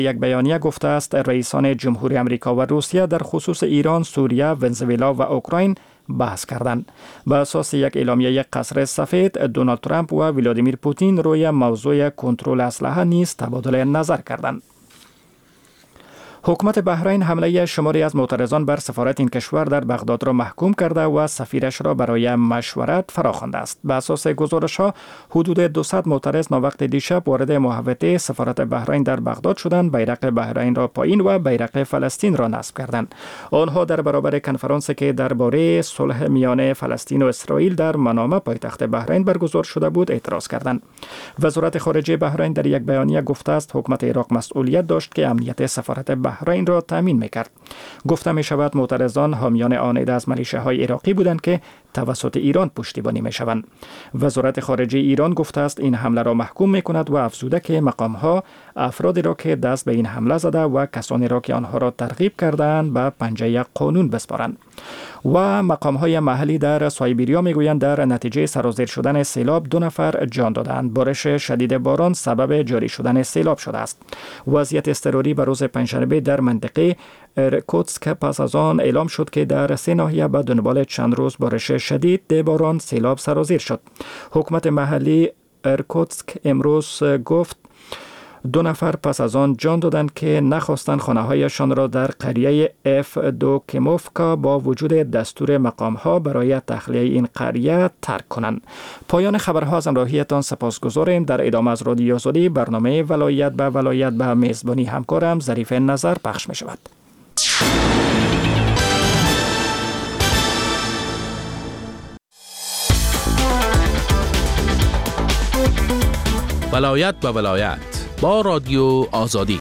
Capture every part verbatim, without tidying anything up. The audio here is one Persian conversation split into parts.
یک بیانیه گفته است رئیسان جمهوری آمریکا و روسیه در خصوص ایران، سوریه، ونزوئلا و اوکراین بحث کردند. به اساس یک اعلامیه قصر سفید، دونالد ترامپ و ولادیمیر پوتین روی موضوع کنترل اسلحه نیز تبادل نظر کردند. حکومت بحرین حمله شماری از معترضان بر سفارت این کشور در بغداد را محکوم کرده و سفیرش را برای مشورت فراخوانده است. به اساس گزارش‌ها حدود دویست معترض ناوقت دیشب وارد محوطه سفارت بحرین در بغداد شدند، بیرق بحرین را پایین و بیرق فلسطین را نصب کردند. آنها در برابر کنفرانسی که درباره صلح میان فلسطین و اسرائیل در منامه پایتخت بحرین برگزار شده بود اعتراض کردند. وزارت خارجه بحرین در یک بیانیه گفته است حکومت عراق مسئولیت داشت که امنیت سفارت بحرین را تامین میکرد. گفته می شود معترضان حامیان آن عده از میلیشیاهای عراقی بودند که توسط ایران پشتیبانی می شوند. وزارت خارجه ایران گفته است این حمله را محکوم می کند و افزوده که مقام ها افرادی را که دست به این حمله زده و کسانی را که آنها را ترغیب کردند به پنجه قانون بسپارند. و مقام های محلی در سایبریا می گویند در نتیجه سرازیر شدن سیلاب دو نفر جان دادند. بارش شدید باران سبب جاری شدن سیلاب شده است. وضعیت اضطراری به روز پنجشنبه در منطقه ارکوتسک پس از آن اعلام شد که در سه ناحیه به دنبال چند روز بارش شدید باران سیلاب سرازیر شد. حکومت محلی ارکوتسک امروز گفت دو نفر پس از آن جان دادند که نخواستند خانه‌هایشان را در قریه اف دو کیموفکا با وجود دستور مقام‌ها برای تخلیه این قریه ترک کنند. پایان خبرها از همراهیتان سپاسگزاریم. در ادامه از رادیو آزادی برنامه ولایت به ولایت به میزبانی همکارم ظریف نظر پخش می شود. ولایت به ولایت با رادیو آزادی.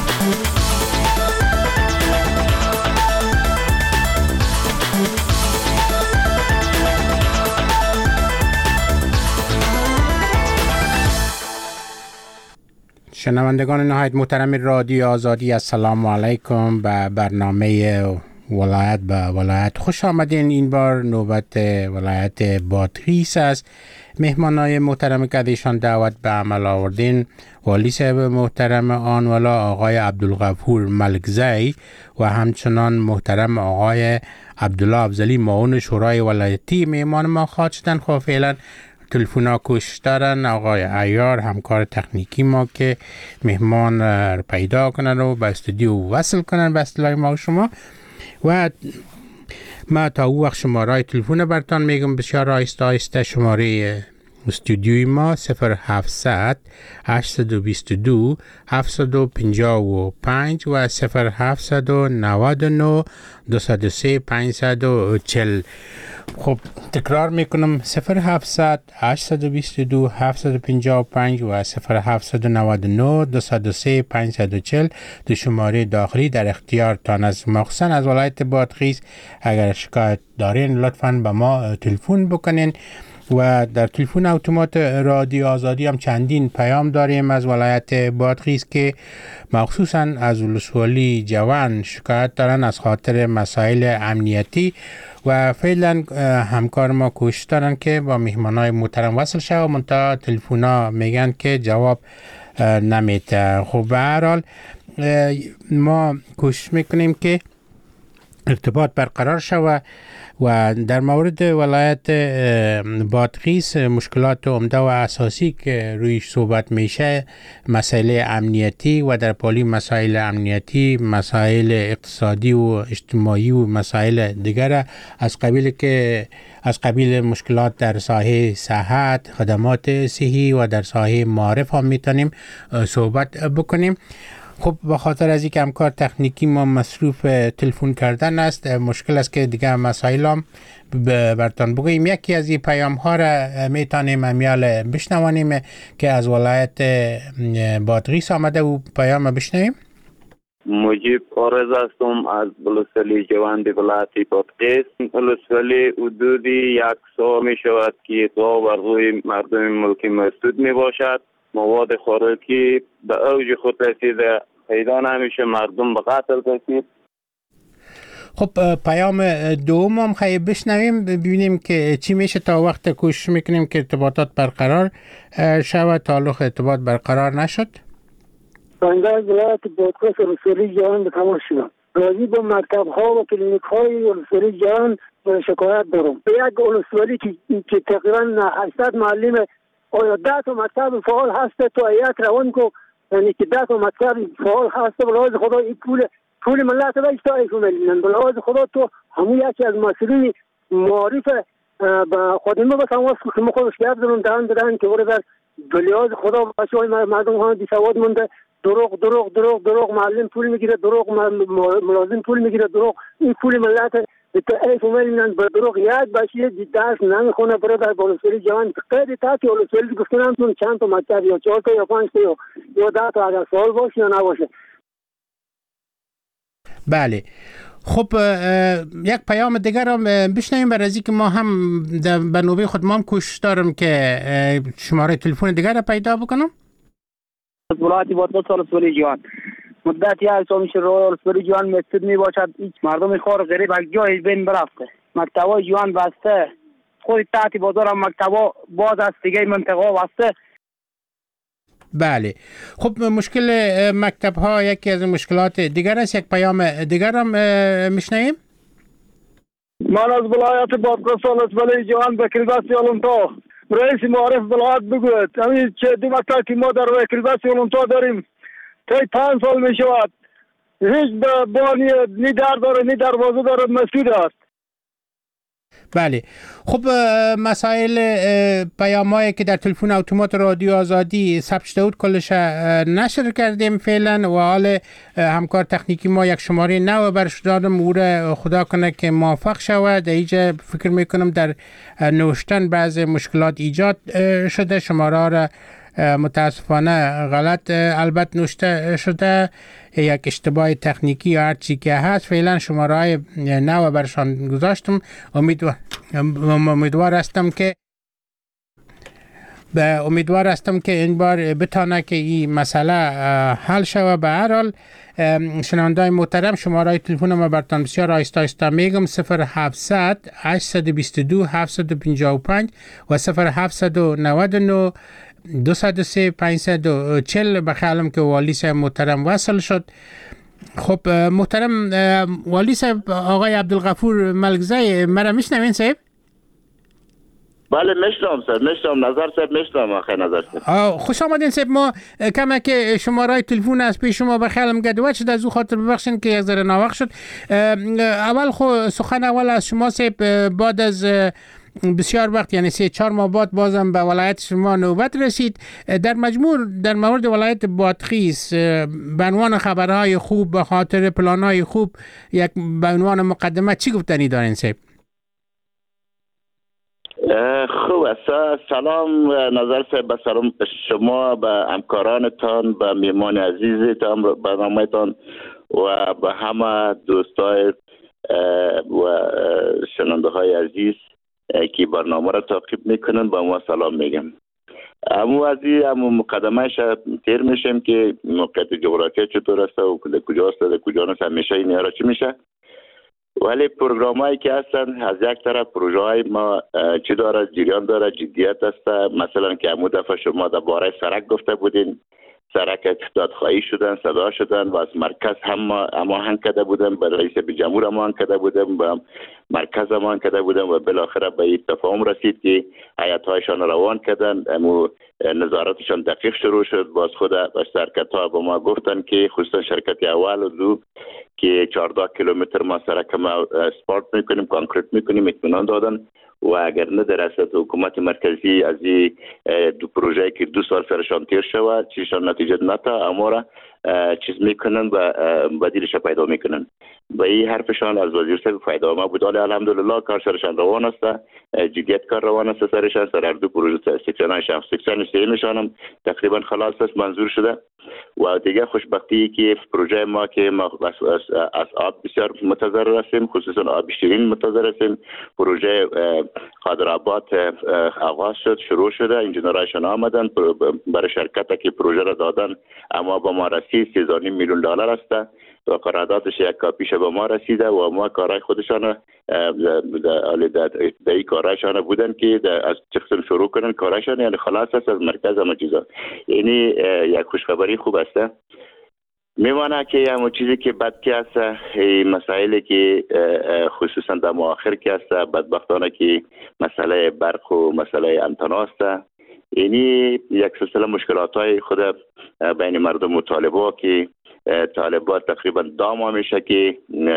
شنوندگان نهایت محترم رادیو آزادی، السلام علیکم. به برنامه ولایت به ولایت خوش آمدین. این بار نوبت ولایت بادغیس است. مهمانای محترم که ایشان دعوت به عمل آوردین والی صاحب محترم آن ولا آقای عبدالغفور ملکزی و همچنان محترم آقای عبدالله افضلی معاون شورای ولایتی مهمان ما خواهد شدن. خب فعلا تلفونا کوشش دارن آقای عیار همکار تکنیکی ما که مهمان پیدا کنن و به استودیو وصل کنن به اصطلاح ما شما. و ما تا او وقت شماره تلفن برتان میگم بسیار آهسته آهسته. شماره استودیوی ما صفر هفتصد هشتصد و بیست و دو هفتصد و پنجاه و پنج و صفر هفتصد و نود و نه دویست و سه پانصد و چهل. خب تکرار میکنم صفر هفتصد هشتصد و بیست و دو هفتصد و پنجاه و پنج و صفر هفتصد و نود و نه دویست و سه پانصد و چهل. دو شماره داخلی در اختیار تان از مخصوصا از ولایت بادغیس. اگر شکایت دارین لطفاً به ما تلفن بکنین. و در تلفن اتومات رادیو آزادی هم چندین پیام داریم از ولایت بادغیس که مخصوصاً از ولسوالی جوان شکایت دارن از خاطر مسائل امنیتی و فعلا همکار ما کوشش دارن که با مهمانای محترم وصل شه و منتها تلفونا میگن که جواب نمیده. خب به هر حال ما کوشش میکنیم که ارتباط برقرار شود. و در مورد ولایت بادغیس مشکلات عمده و اساسی که رویش صحبت میشه مسائل امنیتی و در پالی مسائل امنیتی مسائل اقتصادی و اجتماعی و مسائل دیگر از قبیل که از قبیل مشکلات در ساحه صحت، خدمات صحی و در ساحه معارف هم میتونیم صحبت بکنیم. خب به خاطر از اینکه همکار تکنیکی ما مصروف تلفن کردن است مشکل است که دیگه مسائل هم برتان بگوییم. یکی از این پیام ها را میتونیم امیال بشنوانیم که از ولایت بادغیس آمده و پیام بشنویم. مجیب آرز هستم از بلوسولی جوان ولایت بادغیس. بلوسولی حدودی یک سال می شود که تا بر روی مردم ملکی مسدود می باشد. مواد خوراکی به اوج خود رسیده، پیدا نمیشه، مردم به قتل رسید. خب پیام دوم هم خیلی بشنویم ببینیم که چی میشه. تا وقت کوشش میکنیم که ارتباطات برقرار شود. تعلق ارتباط برقرار نشد. بنده از ولایت بادغیس ولسوالی جهان به تماس شدم. راضی با مکتب ها و کلینیک های ولسوالی جهان شکایت دارم. به یک ولسوالی که که تقریبا هشتصد معلم آیا ده تا مکتب فعال هست تو یک روان کو، یعنی که ده تا مکتب فعال هست بلاز خدا این پول پول ملت را اشتای میلیون بلاز خدا تو همون یکی از مسئولین معارف با خودمه با تماس که ما خودش گپ زدم دهن دهن که ولی در بلاز خدا بچه‌های مردم ها بی سواد مونده، دروغ دروغ دروغ دروغ معلم پول میگیره، دروغ ملازم پول میگیره، دروغ این پول ملت ایف میلیون به دروغ یک بچه درس نمیخونه برادر ولسوالی جوان قید تا که ولسوالی گفتن تون چند تا مکتب یا چهار تا یا پنج تا یا ده تا اگر سوال باشه یا نباشه. بله خب یک پیام دیگر هم بشنویم برای از اینکه ما هم به نوبه خود ما هم کوشش دارم که شماره تلفن دیگر را پیدا بکنم. ولایت بادغیس ولسوالی جوان مدت یک سال میشه ولسوالی جوان مسجد می باشد، هیچ مردم خار غریب یک جای بین برفته، مکتبای جوان بسته، خود تحت بازار هم مکتبا باز است، دیگه منطقه بسته. بله خب مشکل مکتب ها یکی از مشکلات دیگر است. یک پیام دیگر هم میشنویم. من از ولایت بادغیس ولسوالی جوان بکریداسی علمتا رئیس معارف ولایت بگوید همین چه دو مکتب که ما در بکریداسی علمتا داریم تا پنج سال می شود هیچ بانی نی در داره نی دروازه داره مسدود است. بله خب مسائل پیامایی که در تلفن اتومات رادیو آزادی ثبت شده بود کلش نشر کردیم فعلا و حال همکار تکنیکی ما یک شماره نو برش دادم او را خدا کنه که موفق شود. اینجا فکر میکنم در نوشتن بعض مشکلات ایجاد شده، شماره را متاسفانه غلط البته نوشته شده، یک اشتباه تکنیکی یا هر چی که هست. فعلا شماره های نو برشان گذاشتم. امیدوار امیدوار هستم که به امیدوار هستم که این بار بتانه که این مسئله حل شود. به هر حال شنونده‌های محترم شماره تلفن ما براتون بسیار آهسته آهسته میگم صفر هفتصد هشتصد و بیست و دو هفتصد و پنجاه و پنج و صفر هفتصد و نود و نه دویست و سه پانصد و چهل. بخیالم که والی صاحب محترم وصل شد. خب محترم والی صاحب آقای عبدالغفور ملکزی مرا میشنوین صاحب؟ بله میشنم صاحب، میشنم نظر صاحب، میشنم آخه نظر صاحب. خوش آمدین صاحب. ما کما که شماره تلفن از پیش شما بخیالم گدوات شد، از او خاطر ببخشین که یک ذره ناوقت شد. اول خو سخن اول از شما صاحب، بعد از بسیار وقت یعنی سه چهار ماه بعد بازم به ولایت شما نوبت رسید. در مجموع در مورد ولایت بادغیس به عنوان خبرهای خوب به خاطر پلانهای خوب یک به عنوان مقدمه چی گفتنی دارین صاحب؟ خوب است. سلام نظر صاحب، به سلام شما، به همکارانتان، به میهمان عزیزتان، به برنامهتان و به همه دوستای و شنونده های عزیز که برنامه را تعقیب میکنن با ما سلام میگم. امو از این امو مقدمهش تیر میشم که موقعیت جغرافیا چطور است و کجا است و کجا نیست، همیشه این یارا چی میشه. ولی پروگرام هایی که هستن از یک طرف پروژه های ما چی داره، جریان داره، جدیت است. مثلا که امو دفعه شما در باره سرک گفته بودین، سرک دادخواهی شدن، صدا شدن و از مرکز هم هماهنگ کرده بودن، به رئیس جمهور هماهنگ کرده بودن، به مرکز هماهنگ کرده بودن و بالاخره به این تفاهم رسید که هیئت‌هایشان روان کردن. امو نظارتشان دقیق شروع شد. باز خود شرکت ها به ما گفتن که خصوصا شرکت اول و دو که چهارده کیلومتر ما سرک ما اسپالت میکنیم، کانکریت میکنیم، اطمینان دادن و اگر نه در اصل حکومت مرکزی از این دو پروژه که دو سال سرشان تیر شود چیشان نتیجه نتا امورا چیز میکنن و بدیلش پیدا میکنن. و این حرفشان از وزیر صاحب فایده ما بود. الحمدلله کار سرشان روان است، جدیت کار روان است سرشان. سر دو پروژه سکشنایشان سکشن سیمشان هم تقریبا خلاص است، منظور شده. و دیگه خوشبختی که پروژه ما که ما از آب بسیار متضرر هستیم، خصوصا آب شیرین متضرر هستیم. پروژه خادرآباد آغاز شد، شروع شده، انجینرایشان آمدن برای شرکت که پروژه را دادن، اما با ما رسید سیزده میلیون دلار است و قراردادش یک کاپیش به ما رسیده و ما کارهای خودشان در این کارهایشان بودن که از چقدر شروع کنن کارهایشان، یعنی خلاص است از مرکز همه چیزا. یعنی یک خوشخبری خوب است. میمانه که همون چیزی که بد که هست مسائلی که خصوصا در مؤخر که هست بدبختانه که مسئله برق و مسئله انتنا است. اینی یک سلسله مشکلات های خود بین مردم و طالبا که طالبا تقریبا دام میشه که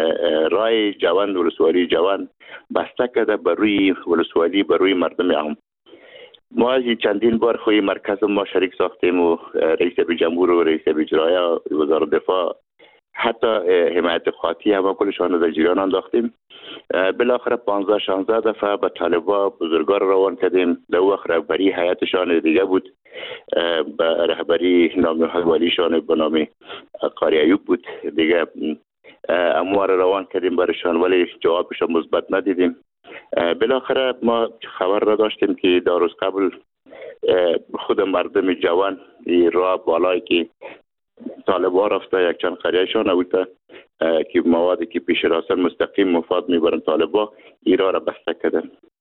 رای جوان ولسوالی جوان بسته کرده بر روی ولسوالی بر روی مردم عام. ما از چندین بار خوی مرکز ما شریک ساختیم و رئیس جمهور و رئیس اجرایی وزارت دفاع حتی حمایت خاطی هم کلشان در جریان انداختیم. بالاخره پانزده شانزده دفعه به طالبا بزرگار روان کردیم. در وقت رهبری هیئتشان دیگه بود، به رهبری نام والیشان به نام قاری ایوب بود دیگه. اموار روان کردیم برشان ولی جوابشان مثبت ندیدیم. بالاخره ما خبر را داشتیم که در روز قبل خود مردم جوان راه بالایی که طالبان رفته یک چند قریهشان اوتا که موادی که پیش راسن مستقیم مفاد میبرن طالبان ایران را بسته کردن.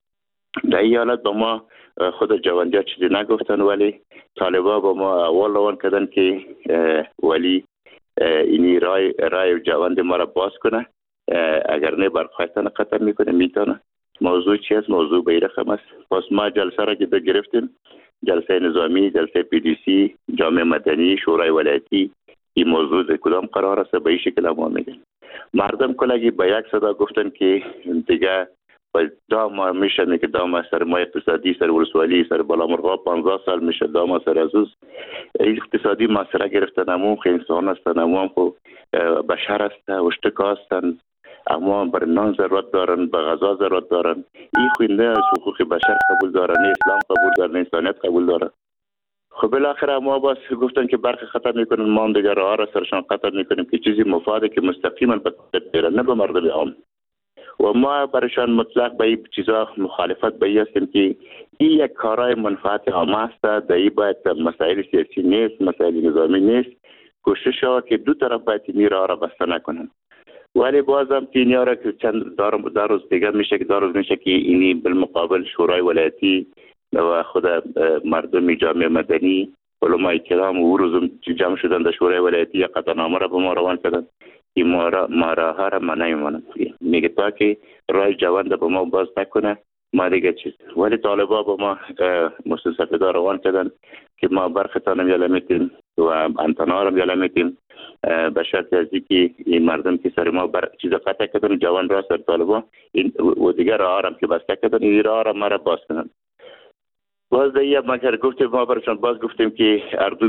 در این حالت با ما خود جوانجا چیزی نگفتن ولی طالبان با ما اول روان کردن که ولی اینی رای رای جواند ما را باز کنه، اگر نه برخواستن قطر میکنه میتونه. موضوع چی است؟ موضوع به این رقم است. پس ما جلسه را که گرفتیم، جلسه نظامی، جلسه پی دی سی، جامعه مدنی، شورای ولایتی، این موضوع در کدام قرار است به این شکل ما میگن. مردم کلگی به یک صدا گفتن که دیگه دام میشه که دام سر ما اقتصادی سر ولسوالی سر بالامرغا پانزده سال میشه دام سر ازوز اقتصادی مسئله گرفتن امون خیلی انسان هستن، امون خو بشر هستن، اشتکا هستن، اما بر نان ضرورت دارن، به غذا ضرورت دارن. این خوی نه از حقوق بشر قبول دارن، نه اسلام قبول دارن، نه انسانیت قبول دارن. خب بالاخره ما باز گفتن که برخی خطر میکنن، ما هم دیگر راه را سرشان خطر میکنیم که چیزی مفاده که مستقیما به طالب نه به مردم عام. و ما برشان مطلق به این چیزا مخالفت به این هستیم که این یک کارای منفعت عامه است. در این باید مسائل سیاسی نیست، مسائل نظامی نیست. کوشش ها که دو طرف باید این راه را بسته نکنن. ولی بازم که اینیا را که چند در روز دیگر میشه که در روز میشه که اینی بالمقابل شورای ولایتی و خود مردم جامعه مدنی علماء کرام و روز جمع شدن در شورای ولایتی یا قطعنامه را به ما روان کردن. این ما را ما را ها را ما نمیمانم میگه تا که رای جوان به ما باز نکنه ما دیگه چیز. ولی طالبا با ما مستسفیده روان کردن که ما برختان هم یاله میتیم و انتنا هم یاله میتیم به شرط ازی که این مردم که سر ما بر چیز قطع کردن جوان را سر طالبا و دیگر راه هم که بسته کردن این راه را ما را باز کنن. باز دیگه ما که گفتیم ما برشان باز گفتیم که اردو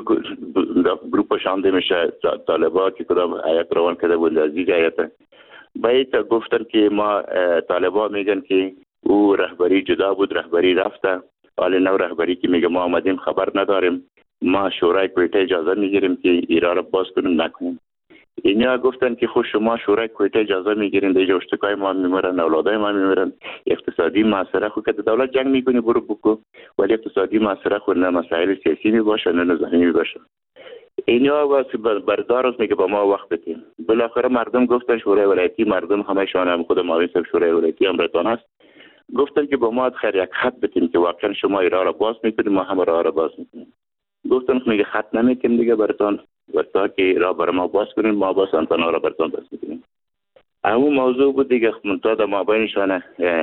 گروپ شانده میشه طالبا که کدام آیت روان کرده بود از دیگه آیت باید گفتن که ما طالبا میگن که او رهبری جدا بود، رهبری رفته، حالا نو رهبری که میگه ما آمدیم خبر نداریم، ما شورای کویته اجازه میگیریم که ایران را باز کنیم نکنیم. اینا گفتن که خود شما شورای کویته اجازه میگیرین دیگه اشتکای ما میمرن، اولادای ما میمرن، اقتصادی مسئله خود که دولت جنگ میکنه برو بکو، ولی اقتصادی مسئله خود نه مسائل سیاسی میباشه نه نظامی میباشه. اینا واسه بردارست میگه با ما وقت بدیم. بالاخره مردم گفتن شورای ولایتی، مردم همشون هم خود معاون صاحب شورای ولایتی امرتان است، گفتن که با ما خیر یک خط بدیم که واقعا شما ایران را باز میکنیم ما هم راه را باز میکنیم. گفتن میگه خط نمیتیم دیگه براتون وقتا که راه بر ما باز کنیم ما باز انتنا را براتون باز میکنیم. همون موضوع بود دیگه. منتها در مابینشان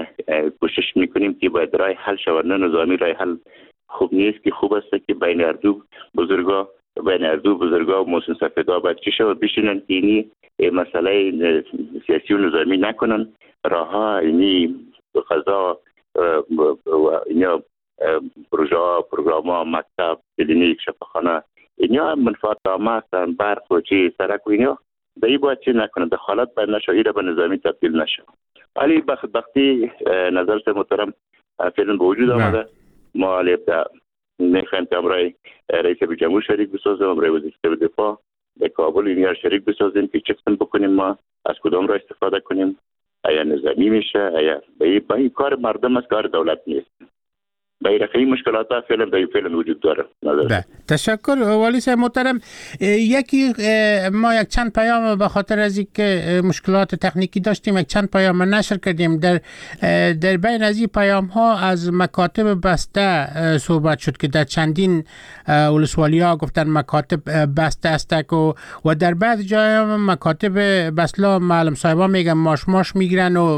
کوشش میکنیم که باید راه حل شود، نه نظامی راه حل خوب نیست که خوب است که بین اردو بزرگا بین اردو بزرگا و محسن سفیدا باید چی شود بشینن که اینی مسئله سیاسی و نظامی نکنن، راه ها اینی قضا و اینا پروژه پروگرام ها مکتب کلینیک شفاخانه اینا منفعت عامه هستن، برق و چی سرک و اینا به این باید چی نکنن، دخالت باید نشه، ایره به نظامی تبدیل نشه. ولی بختی نظر سے محترم فعلا به وجود آمده ما البته میخوایم که امرای رئیس جمهور شریک بسازیم، امرای وزیر دفاع به کابل اینیا شریک بسازیم که چه قسم بکنیم ما از کدام را استفاده کنیم، آیا نظامی میشه آیا به این کار مردم است کار دولت نیست. به این رقمی مشکلات ها فعلا به فعلا وجود داره. بله تشکر والی صاحب محترم. یکی ما یک چند پیام به خاطر از اینکه مشکلات تکنیکی داشتیم یک چند پیام نشر کردیم. در در بین از این پیام ها از مکاتب بسته صحبت شد که در چندین ولسوالی ها گفتن مکاتب بسته است و و در بعض جای هم مکاتب بسلا معلم صاحبا میگن ماش ماش میگیرن و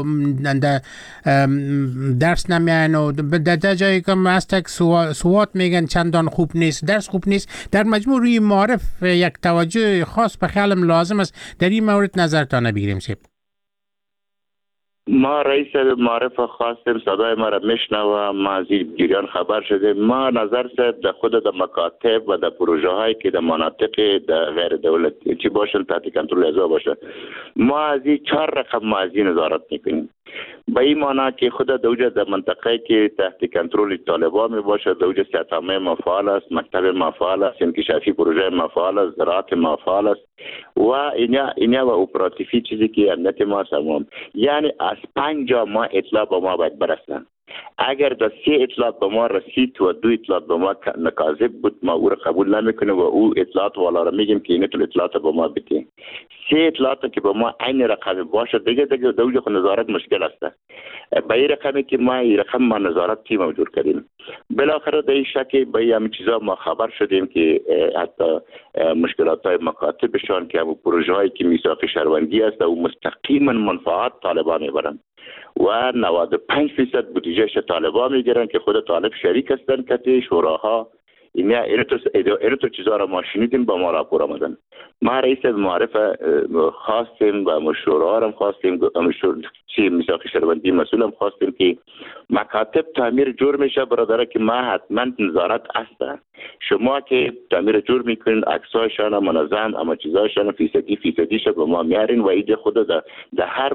درس نمیان و در جایی که مستک سوات میگن چندان خوب نیست، درس خوب نیست. در مجموع روی معارف یک توجه خاص به خیالم لازم است. در این مورد نظرتان بگیریم سیب. ما رئیس معارف خواستیم صدای ما را میشنوه، ما از این جریان خبر شده. ما نظر سید در خود در مکاتب و در پروژه هایی که در مناطق در غیر دولتی چی باشن تحت کنترل ازا باشن، ما از این چهار رقم ما از این نظارت میکنیم. به این معنی که خود دوجه در منطقه که تحت کنترل طالبان می باشه، دوجه سیاتامه ما فعال است، مکتب ما فعال است، انکشافی پروژه ما فعال است، زراعت ما فعال است و اینا اینا و اپراتیفی چیزی که امنیت ما سمام. یعنی از پنج جا ما اطلاع به ما باید برسن. اگر در سه اطلاعات به ما رسید و دو اطلاعات به ما نکاذب بود، ما او را قبول نمیکنه و او اطلاعات والا را میگیم که این اطلاعات به ما بده. سه اطلاعات که به ما عین رقم باشه دیگه دیگه دوجه خود نظارت مشکل است. به این رقمی که ما این رقم ما نظارت تیم موجود کردیم. بالاخره در این شکل به این چیزا ما خبر شدیم که حتی مشکلات های مکاتبشان که همون پروژه هایی که میثاق شهروندی است و مستقیما منفعت طالبان میبرند و نود و پنج درصد بودجهش طالبان میگیرن که خود طالب شریک هستن که شوراها اینا اینا تو چیزا را ما شنیدیم با ما راپور آمدن. ما رئیس معارف خواستیم و مشورا هم خواستیم، مشور چی میثاق شهروندی مسئولم خواستیم که مکاتب تعمیر جور میشه برادر که ما حتما نظارت است. شما که تعمیر جور میکنین عکساشون منظم اما چیزاشون فیصدی فیصدیش به ما میارین و ایده خود در در هر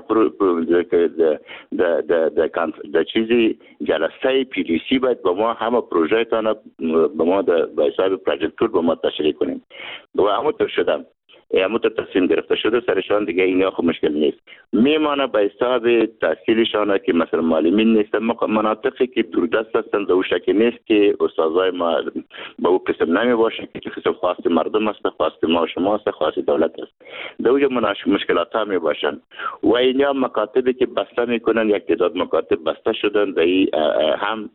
در در در چیزی جلسه پی دی سی باید به ما همه پروژه تانا به ما به حساب پروژکتور به ما تشریح کنیم و همونطور شدم همونطور تصمیم گرفته شده سرشان دیگه اینا خب مشکل نیست. میمانه به حساب تحصیلشان که مثلا معلمین نیستن، مناطقی که دوردست هستن در شکی نیست که استادای ما به او قسم نمی باشه که قسم خواست مردم است، خواست ما شما است، خواست دولت است. در اوجه مشکلات ها می باشن و اینا مکاتبی که بسته میکنن، یک تعداد مکاتب بسته شدن در هم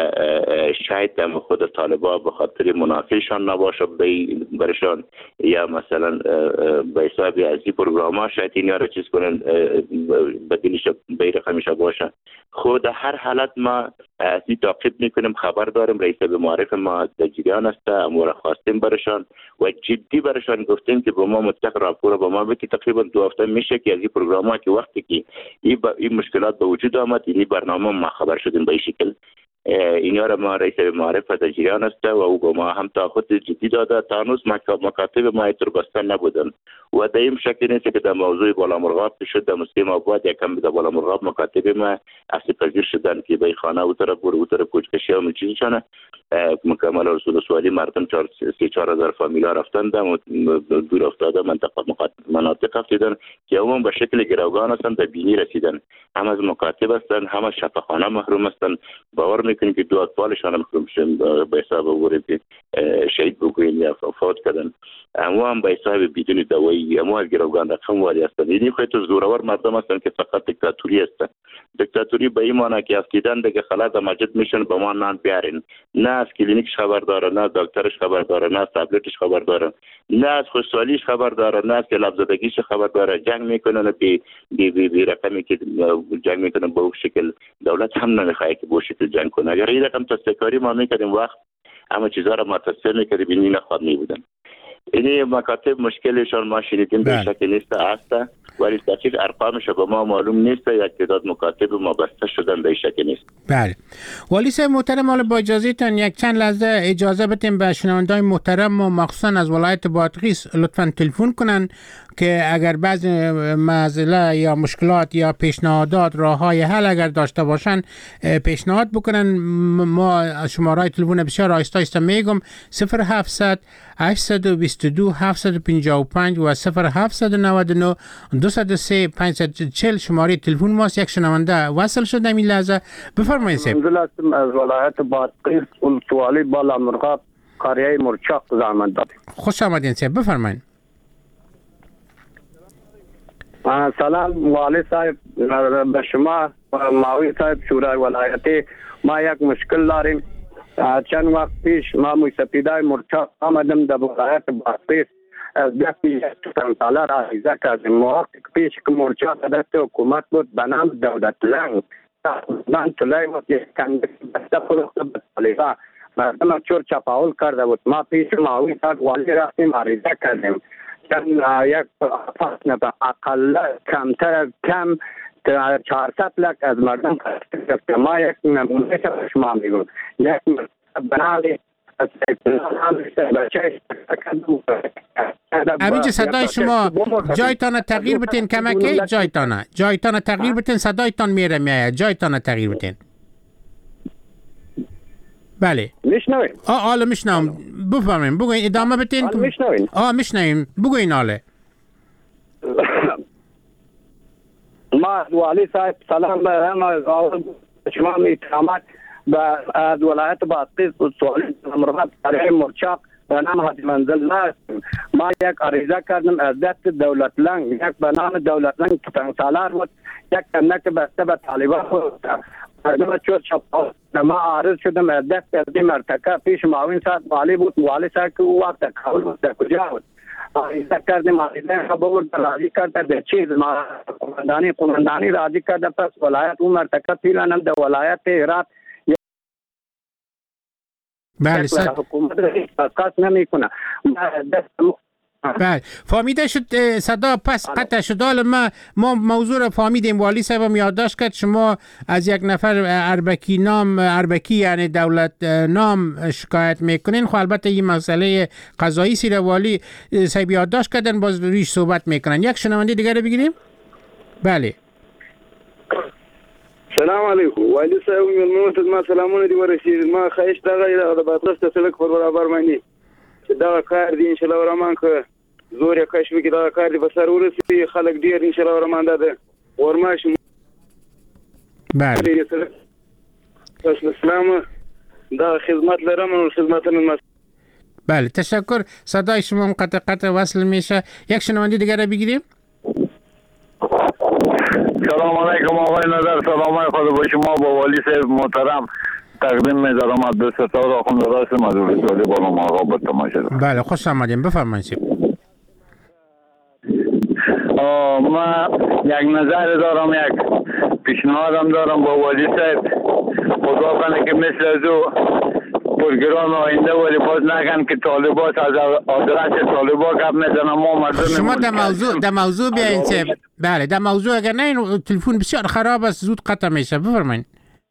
شاید هم خود طالبا به خاطر منافعشان نباشه برشان یا مثلا به حساب از این پروگرام ها شاید این را چیز کنن بدیلش به رقمش باشه. خود هر حالت ما از این تعقیب میکنیم، خبر داریم رئیس به معارف ما در جریان است، امور خواستیم برشان و جدی برشان گفتیم که به ما مطلق راپور به ما بدید. تقریبا دو هفته میشه که از این پروگرام ها که وقتی که این, این مشکلات به وجود آمد این برنامه ما خبر شدیم به این شکل. اینا را ما رئیس معارف در جریان است و او با ما هم تاخد جدی داده. تا هنوز مکاتب ما ایتر بسته نبودن و در این شکل نیست که در موضوع بالا مرغاب شد در مسلم آباد یکم در بالا مرغاب مکاتب ما اصلی پذیر شدن که به خانه او طرف برو او طرف کوچکشی هم چیزی چانه مکمل رسول سوالی مردم چار سی چار هزار فامیلا رفتن و دور افتاده منطقه مناطق افتیدن که عموم به شکل گروگان هستن در بینی رسیدن. هم از مکاتب هستن، هم از شفاخانه محروم هستن. باور میکنیم که دو اطفالشان محروم شدن به حساب آورد که شهید بکنین یا فوت کردن. اما هم به حساب بدون دوایی، اما از گروگان رقم والی هستن. یعنی خیلی زورآور مردم هستن که فقط دیکتاتوری هستن. دیکتاتوری به این معنی که افتیدن دیگه خلاص مسجد میشن به ما نان بیارین. نه از کلینیکش خبر داره، نه دکترش خبر داره، نه تبلتش خبر داره، نه از خوشحالیش خبر داره، نه از لبزدگیش خبر داره. جنگ میکنن بی بی بی, بی رقمی که جنگ میکنن به اون شکل. دولت هم نمیخواد که به اون شکل جنگ کنه. اگر این رقم تستکاری ما میکردیم وقت اما چیزها را متصل میکردیم این نخواد میبودن. اینی مکاتب مشکلشان ما شنیدیم به شکل نیست است ولی دقیق ارقامش به ما معلوم نیست. یک تعداد مکاتب ما بسته شدن به شکل نیست. بله والی صاحب محترم، حالا با اجازهتون یک چند لحظه اجازه بدیم به شنوندگان محترم ما مخصوصا از ولایت بادغیس لطفاً تلفن کنن که اگر بعض مسئله یا مشکلات یا پیشنهادات راههای حل اگر داشته باشن پیشنهاد بکنن. ما شماره تلفن بسیار آهسته آهسته میگم صفر هفتصد هشتصد و بیست و دو هفتصد و پنجاه و پنج و صفر هفتصد و نود و نه دویست و سه پانصد و چهل شماره تلفن ماست. یک شنونده وصل شد در این لحظه. بفرمایید سید. منزل هستم از ولایت بادغیس ولسوالی بالامرغاب قریه مرچاق زحمت دادیم. خوش آمدین سید، بفرمایید. سلام والی صاحب، به شما معاوی صاحب شورای ولایتی. ما یک مشکل داریم. چند وقت پیش ما موسیقیدای مرچاق آمدم در ولایت بادغیس از دفتی ساله را عریضه کردیم. موقع پیش که مرچاق دست حکومت بود به نام دولت لنگ من طلعی بود یک کنده بسته فروخته به طالبا مردم چور چپاول کرده بود. ما پیش معاوی صاحب والی رفتیم عریضه کردیم. چند یک فصل به اقل کمتر کم چهارصد لک از مردم گرفته. ما یک نمونه به شما میگم. یک بنالی همینجا صدای شما جایتان تغییر بتین کمکی جایتان جایتان تغییر بتین صدایتان میره میاد جایتان تغییر بتین. بله میشنوین؟ آه آله میشنوم. بفرمایید بگوین ادامه بتین. میشنوین؟ آه میشنویم بگوین آله. ما والی صاحب سلام به همه شما میترامد و از ولایت بادغیس ولسوالی بالامرغاب قریه مرچاق به نام حاجی منزل هستیم. ما یک عریضه کردیم از دست دولت لنگ. یک به نام دولت لنگ پنج سالار بود. یک کنک بسته به طالبان بود. مردم چور چپاول. ما عارض شدم از دست از این مرتکه. پیش معاون صاحب والی بود. والی صاحب که او وقت کابل بود در کجا بود. عریضه کردیم. عریضه خبر راضی کرده به چیز ما قماندانی قماندانی راضی کرده. پس ولایت اون مرتکه پیلانم در ولایت هرات بله صد حکومت قصد نمی کنه. بله فهمیده شد صدا پس قطع شد. حالا ما ما موضوع را فهمیدیم. والی صاحب هم یادداشت کرد شما از یک نفر اربکی نام اربکی یعنی دولت نام شکایت میکنین. خب البته این مسئله قضایی سیر والی صاحب یادداشت کردن باز رویش صحبت میکنن. یک شنونده دیگر رو بگیریم. بله سلام علیکم والی صاحب ملمون ما سلامونه دی ورسید. ما خواهش دغه د بادغیس ته سړک پر برابر باندې چې دا کار دی ان شاء الله ورمان که زور یې کشف کې دا کار دی په سر ورسي خلک ډیر ان شاء الله ورمان ده ورماش. بله اسلام دا خدمت لرم و خدمتتون. بله تشکر. صدای شما هم قطع قطع وصل میشه. یک شنونده دیگر رو بگیریم. سلام علیکم آقای نظر. سلام خدا با شما با والی صاحب محترم تقدیم می‌دارم از دوست سال آخوند راست مدرسه سالی بالامرغاب با تماشا. بله خوش آمدین بفرمایید. ما یک نظر دارم یک پیشنهادم دارم با والی صاحب. خدا کنه که مثل از او پرگرام آینده ولی باز نگن که طالبات از آدرس طالبا گپ میزنن. ما مردم شما در موضوع در موضوع بیاین صاحب. بله در موضوع اگر نه این تلفن بسیار خراب است زود قطع میشه. بفرمایید.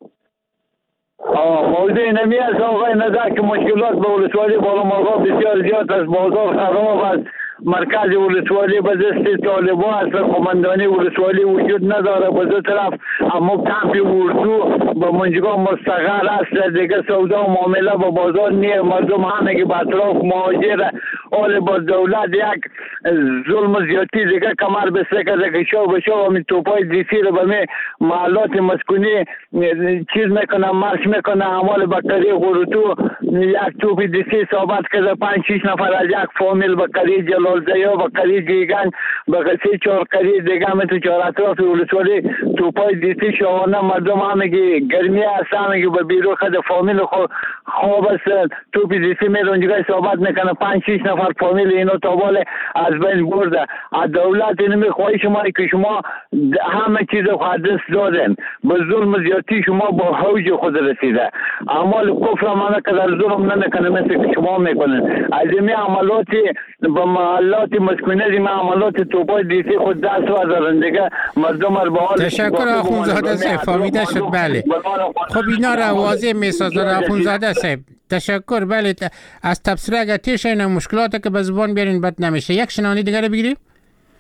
آه موضوع نمی است آقای نظر که مشکلات به ولسوالی بالامرغاب بسیار زیاد است. بازار خراب است. مرکز ولسوالی به دست طالبان است. قماندانی ولسوالی وجود نداره. به دو طرف اما کمپ اردو به منجگاه مستقر است. دیگه سودا و معامله به بازار نیه. مردم همه به اطراف مهاجر حال با دولت یک ظلم زیادی دیگه کمر بسته کرده که شو به شو همین توپای دیسی رو به می محلات مسکونی چیز میکنه مرش میکنه. اعمال بکری غروتو یک توپ دیسی ثابت کرده پنج شیش نفر از یک فامیل بکری جلالزیا بکری گیگن بکسی چهار کری دیگه همه تو چهار اطراف ولسوالی توپای دیسی شوانه مردم همگی گرمی هست همگی به بیرو خد فامیل خواب است. توپ دیسی میره اونجا ثابت میکنه پنج شیش نفر فامیل اینو تابال از بین برده. از دولت اینو میخواهی شما که شما همه چیز خود دست دادن. به ظلم زیادی شما با حوج خود رسیده. اعمال کفر منه که در ظلم نمیکنه مثل که شما میکنن. از این عملاتی به محلات مسکونه این عملات توپای دیسی خود دست وزارن دیگه مردم رو به حال. تشکر آخونزاده صاحب فهمیده شد. بله خب اینا را واضح میسازن آخونزاده صاحب. تشکر. بله از تبصره اگر تیش این مشکلات که به زبان بیارین بد نمیشه. یک شنونده دیگر رو بگیریم.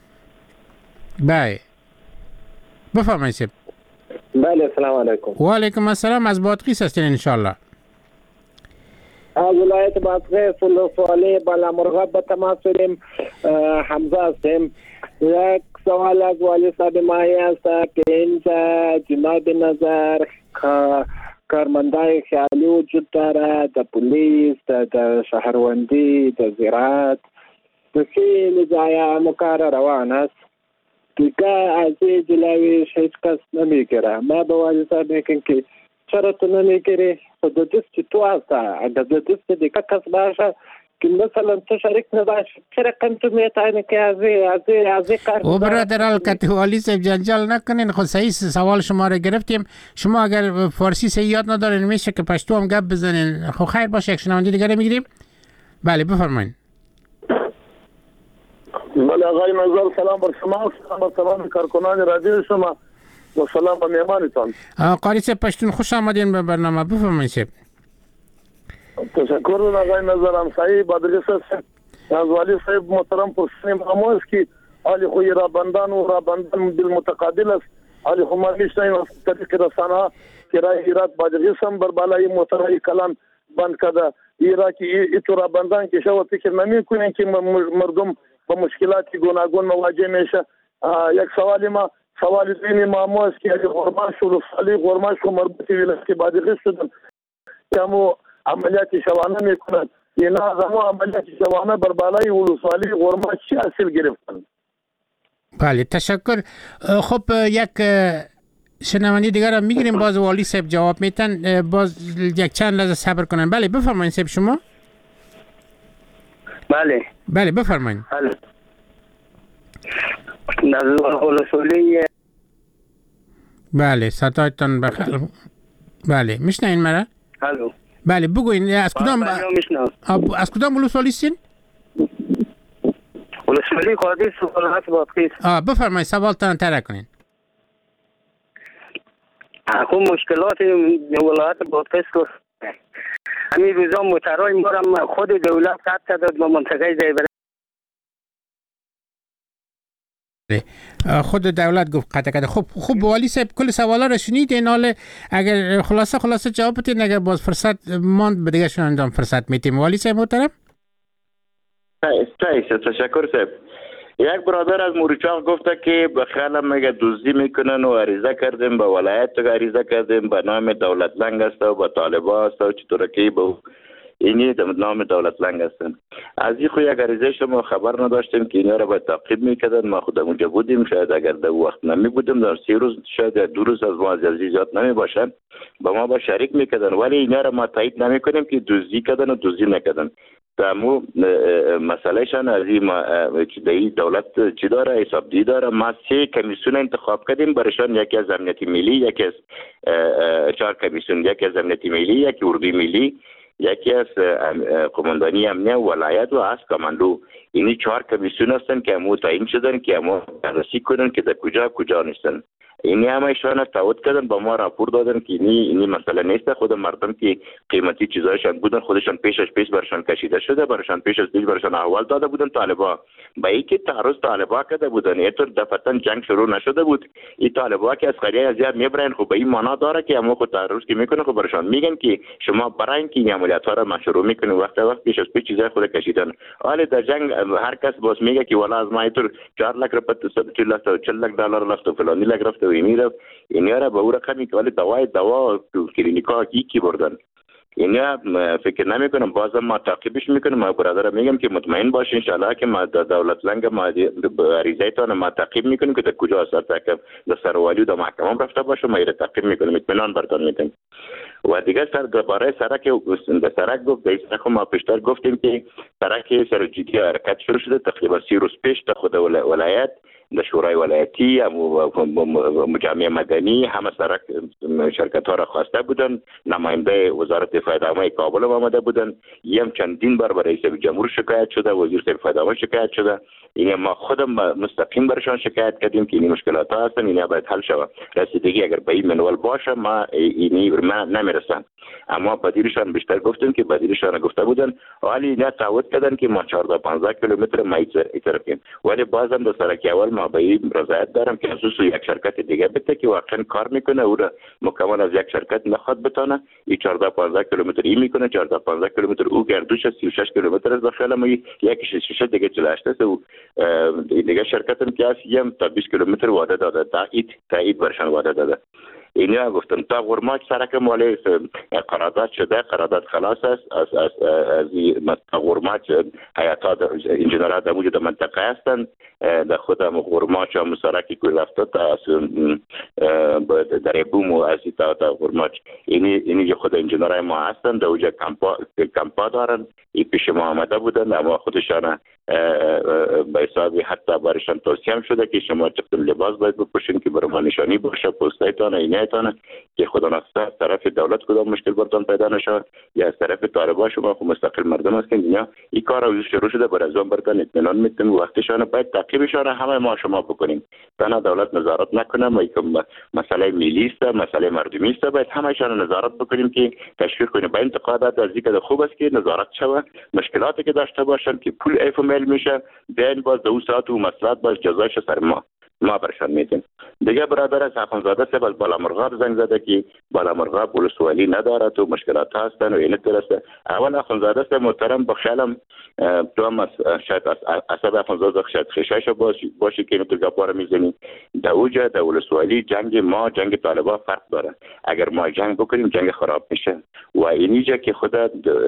بله بفرمایید سب. بله سلام علیکم. و علیکم السلام. از بادغیس هستین ان شاء الله؟ از ولایت بادغیس ولسوالی بالامرغاب به تماس شدیم. حمزه هستیم. یک سوال از والی صاحب ماهی است که اینجا جناب نظر کارمندای خیالی وجود داره، د پولیس، د شهروندی، د زراعت، د خیلی ځایانو کار روان است. دیگه از این جلویش هیچ کس نمیگیره. ما به والی صاحب میگم که چرا تو نمیگیری؟ خود دست تو هست. اگر دست دیگه کس باشه که مثلا تو شریک نباشه، چرا کن تو میتونی که از این از این کار و برادر الکت والی صاحب جنجال نکنین. خود صحیح سوال شما رو گرفتیم. شما اگر فارسی صحیح یاد ندارین میشه که پشتو هم گپ بزنین. خب خیر باشه، یک شنونده دیگه میگیریم. بله بفرمایید. بله آقای نظر سلام بر شما، سلام بر تمام کارکنان رادیو شما و سلام به مهمانتان. قاری صاحب پشتون خوش آمدین به برنامه. بفرمایید صاحب. تشکر آقای نظرم صحیح بادغیس است. از والی صاحب محترم پرسنیم اموز که حالی خوی رابندان و رابندان بالمتقابل است. حالی خو ما میشنیم از طریق رسانه که رای ایراد بادغیس هم بر بالای محترم کلان بند کرده. ایراد که ایتو رابندان که شما فکر نمی کنین که مردم با مشکلات گوناگون مواجه میشه. یک سوالی ما سوالی دینی ما است که غرماش و رسالی غرماش و مربوطی ولایت بادغیس شدن که همو عملیات شبانه میکنند. اینا همو عملیات شبانه بر بالای ولسوالی غرماش چی اصل گرفتن؟ بله تشکر. خب یک شنونده دیگر هم میگیریم، باز والی صاحب جواب میتن، باز یک چند لحظه صبر کنن. بله بفرمایید صاحب شما. بله بله بفرمایید. بله نظر ولسوالی. بله صدایتان بخیر. بله میشنین مرا؟ الو. بله بگوین از کدام از کدام ولسوالی هستین؟ ولسوالی قادس ولایت بادغیس. آ بفرمایید سوالتان طرح کنین. اخو مشکلات ولایت بادغیس رو همین روزا موترهای ما را خود دولت قطع داد با منطقه زیبره. خود دولت گفت قطع کرده. خب خوب والی صاحب کل سوالا رو شنیدین. حالا اگر خلاصه خلاصه جواب بدین، اگر باز فرصت ماند به دیگه شنوندم فرصت میتیم. والی صاحب محترم. تشکر صاحب. یک برادر از موریچاق گفته که بخیالم میگه دزدی میکنن و عریضه کردیم به ولایت، عریضه کردیم به نام دولت لنگ است و به طالبا است و چطور که به اینی نام دولت لنگ هستن. از این خو یک عریضه شما خبر نداشتیم که اینا را باید تعقیب میکردن. ما خود اونجا بودیم، شاید اگر در وقت نمی بودیم در سی روز شاید دو روز از ما از زیاد نمی باشن با ما با شریک میکردن، ولی اینا را ما تایید نمی کنیم که دزدی کردن و دزدی نکردن. تمام مسئله شان از این دولت چی داره، حسابدهی داره. ما سه کمیسیون انتخاب کردیم برایشان، یکی از امنیت ملی، یکی از چهار کمیسیون، یکی از امنیت ملی، یکی اردوی ملی، یکی از قماندانی امنیه ولایت و از کماندو. اینی چهار کمیسیون هستن که همو تعیین شدن که همو بررسی کنن که در کجا کجا نیستن. اینی همه ایشان تعهد کردن با ما راپور دادن که اینی اینی مسئله نیست. خود مردم که قیمتی چیزایشان بودن خودشان پیشش پیش برشان کشیده شده، برشان پیش از پیش برشان احوال داده بودن طالبا. با اینکه تعرض طالبا کرده بودن، اینطور دفعتا جنگ شروع نشده بود. این طالبا که از قریه زیاد میبرن، خب به این معنا داره که همو خود تعرض که میکنه، خب برشان میگن که شما برای اینکه این عملیات ها را مشروع میکنید وقت وقت پیش از پیش چیزای خود کشیدن. حالا در جنگ هر کس باز میگه که والا از ما اینطور چهار لک روپیه صد و چهل لک دلار رفت و فلانی لک رفت و اینی رفت. اینا را به او رقمی که ولی دوای دوا کلینیکا کی کی بردن. اینا فکر نمی کنم، بازم ما تعقیبش میکنم. ما برادر میگم که مطمئن باش ان شاء الله که ما دولت لنگ ما عریضه تان ما تعقیب میکنیم که در کجا اثر تک در سروالی و محکمه رفته باشه. ما ایره تعقیب میکنیم، اطمینان برتون میدیم. و دیگه سر برای سرک به سرک گفت در سرک ما پیشتر گفتیم که سرک سر جدی حرکت شروع شده تقریبا سی روز پیش تا خود ولایت در شورای ولایتی مجامع مدنی همه سرک شرکت ها را خواسته بودن. نماینده وزارت دفاع دامه کابل آمده بودن. یم چندین بار برای رئیس جمهور شکایت شده، وزیر دفاع دامه شکایت شده. این ما خودم مستقیم برشان شکایت کردیم که این مشکلات ها هستن، اینا باید حل شود. رسیدگی اگر به این منوال باشه ما اینی ما نمیرسن. اما بدیلشان بیشتر گفتیم که بدیلشان گفته بودن ولی نه تعهد کردن که ما چهارده پانزده کیلومتر میتر کنیم، ولی بازم در سرک اول ما به این رضایت دارم که خصوص یک شرکت دیگه بده که واقعا کار میکنه او را مکمل از یک شرکت نخواد بتونه این چهارده پانزده کیلومتر این میکنه، چهارده پانزده کیلومتر او گردوش سی و شش کیلومتر از داخل ما یک سی و شش دیگه چهل و هشت است و دیگه شرکت هم که است یم تا بیست کیلومتر وعده داده، تایید تایید برشان وعده داده. اینا گفتم تا غرماچ سرک مالی قرارداد شده، قرارداد خلاص است از از از غرماچ حیاتا انجینرها در موجود منطقه هستند، در خود غرماچ هم سرکی که رفته تا در بوم و از تا تا غرماچ اینی اینی خود انجینرهای ما هستند، در اونجا کمپا کمپا دارن، این پیش ما آمده بودن اما خودشان به حساب حتی برشان توصیه هم شده که شما چقدر لباس باید بپوشین که برای ما نشانی باشه، پوستایتان اینایتان که خدا نخواسته از طرف دولت کدام مشکل براتون پیدا نشه یا از طرف طالبان شما خود مستقل مردم هستین. یا این کار رو شروع شده بر از اون برتون اطمینان میدیم وقتشان باید تعقیبشان همه ما شما بکنیم، تا دولت نظارت نکنه. ما یک مسئله ملی است، مسئله مردمی است، باید همه‌شان نظارت بکنیم که تشویق کنیم. با انتقادات از اینکه خوب است که نظارت شود، مشکلاتی که داشته باشن که پول ایف میشه بین باز دو ساعت و مسئلات باز جزایش سر ما ما برشان میدیم. دیگه برادر از اخوانزاده صاحب از بالامرغاب زنگ زده که بالامرغاب ولسوالی ندارد و مشکلات هستن و این درسته. اول اخوانزاده صاحب محترم بخیالم تو هم شاید اصاب اخوانزاده شاید خشایش باشی, باشی که اینو گپاره میزنی. در اوجه در ولسوالی جنگ ما جنگ طالبان فرق داره. اگر ما جنگ بکنیم جنگ خراب میشه و اینیجا که خدا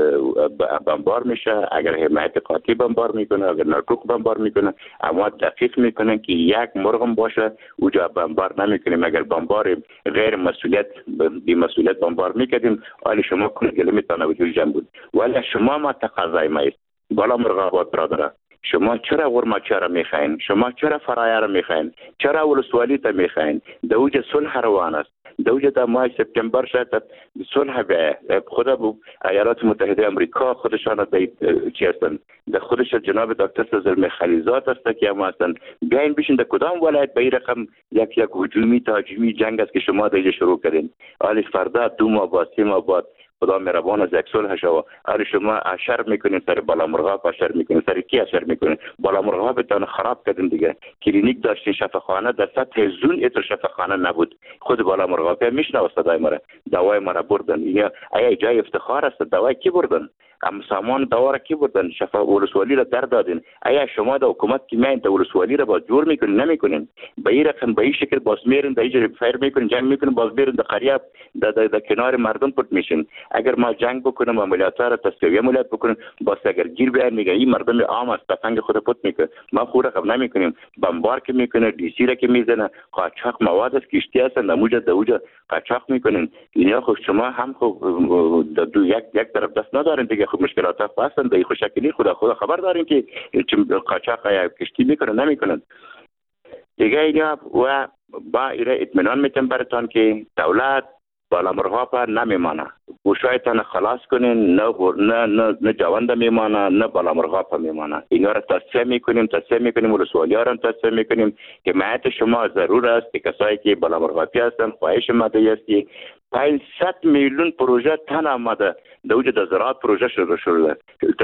بمبار میشه، اگر حمایت قاطی بمبار میکنه، اگر نرکوک بمبار میکنه، اما دقیق میکنه که یک مرغ باشه اوجا بمبار نمیکنیم. اگر بمبار غیر مسئولیت بی مسئولیت بمبار میکردیم ولی شما کنه گله میتونه وجود جنگ بود. ولی شما ما تقاضای ما است بالا مرغابات برادر، شما چرا غرماچه را میخواین؟ شما چرا فرایه را میخواین؟ چرا ولسوالی تا میخواین؟ دوجه صلح روان است. دوجه در ماه سپتامبر شاید صلح به خدا بو ایالات متحده امریکا خودشان دید چی هستند؟ در خودش جناب دکتر زلمه خلیزات است که هم هستند. بیاین بشین در کدام ولایت به این رقم یک یک هجومی تهاجمی جنگ است که شما دیگه شروع کردین. حالی فردا دو ماه بعد سه ماه بعد خدا مهربان از یک صلح شو. حالی شما اشر میکنین سر بالامرغاب، اشر میکنین سر کی اشر میکنین؟ بالامرغاب تان خراب کردین دیگه. کلینیک داشتین، شفاخانه در سطح زون اتر شفاخانه نبود. خود بالامرغاب میشنه صدای مرا، دوای مرا بردن. یا ای جای افتخار است، دوای کی بردن؟ ام سامان دوا را کی بردن؟ شفا ولسوالی را در دادین. آیا شما د حکومت کی میان د ولسوالی را با جور میکنین؟ نمیکنین. به این رقم به این شکل باز میرین در اینجا فایر میکنین، جنگ میکنین، باز میرین در قریب در در کنار مردم پرت میشین. اگر ما جنگ بکنیم عملیات را تسویه عملیات بکنیم باز اگر گیر بیان میگن این مردم عام است تفنگ خود پرت میکنه. ما خود رقم نمیکنیم. بمبار که میکنه، دی سی را که میزنه، قاچاق مواد است کشتی هست نموجه دوجه قاچاق میکنین. اینا خود شما هم خود دو یک یک طرف دست ندارین دیگه. خود مشکلات هستند در خود شکلی خدا خدا خبر دارین که قاچاق یا کشتی میکنه نمیکنن دیگه. اینا و با ایره اطمینان میتونم براتون که دولت بالامرغاب نمیمانه. گوشایتان خلاص کنین، نه نه نه, نه جوانده میمانه نه بالامرغاب میمانه. اینا را تصفیه میکنیم تصفیه میکنیم ولسوالی ها را تصفیه میکنیم که حمایت شما ضرور است. کسایی که بالامرغابی هستن خواهش ماده است که پانصد میلیون پروژه تن آمده در وجود زراعت پروژه شروع شده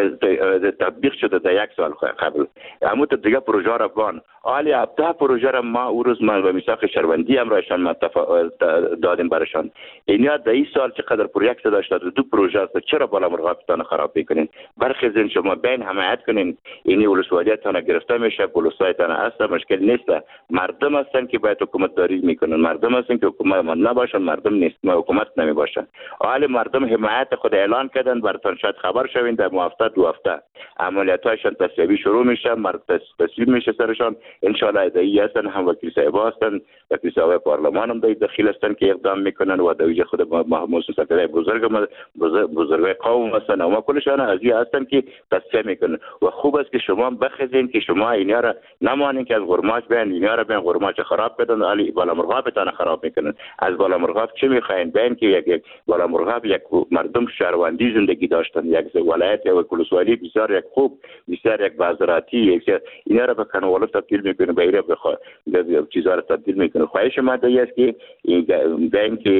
تطبیق شده در یک سال قبل. اما دیگه پروژه را بان حالی هفته پروژه را ما او روز ما به میثاق شهروندی هم رایشان دادیم برشان. اینا در این سال چقدر پروژه داشته دو پروژه است. چرا بالامرغابتان خراب میکنین؟ برخیزین شما بین حمایت کنین. اینی ولسوالیتان گرفته میشه، ولسوالیتان است مشکل نیست. مردم هستن که باید حکومت داری میکنن، مردم هستن که حکومت نباشن، مردم نیست ما حکومت نمی باشن. حال مردم حمایت خود اعلان کردن براتون شاید خبر شوین در ماه هفته دو هفته عملیاتاشون تصویبی شروع میشه، مرد تصویب میشه سرشان ان شاء الله. دایی هستن هم وکیل صاحب هستن، وکیل صاحب پارلمان هم داخل هستن که اقدام میکنن و دویج خود محمود سفیرای بزرگ بزرگای قوم هستن و ما کلشان از این هستن که تصفیه میکنن. و خوب است که شما بخزین که شما اینا را نمانین که از غرماچ بیان اینا را بیان غرماچ خراب بدن، علی بالامرغابتان خراب میکنن. از بالامرغاب چه میخواین؟ بین بین که یک یک بالامرغاب یک مردم شهروندی زندگی داشتن، یک ولایت یا ولسوالی بسیار یک خوب، بسیار یک بازاراتی، اینا را به کانوالو تبدیل میکنه، به ایره بخواه چیزها را تبدیل میکنه. خواهش ما دیگه است که بین که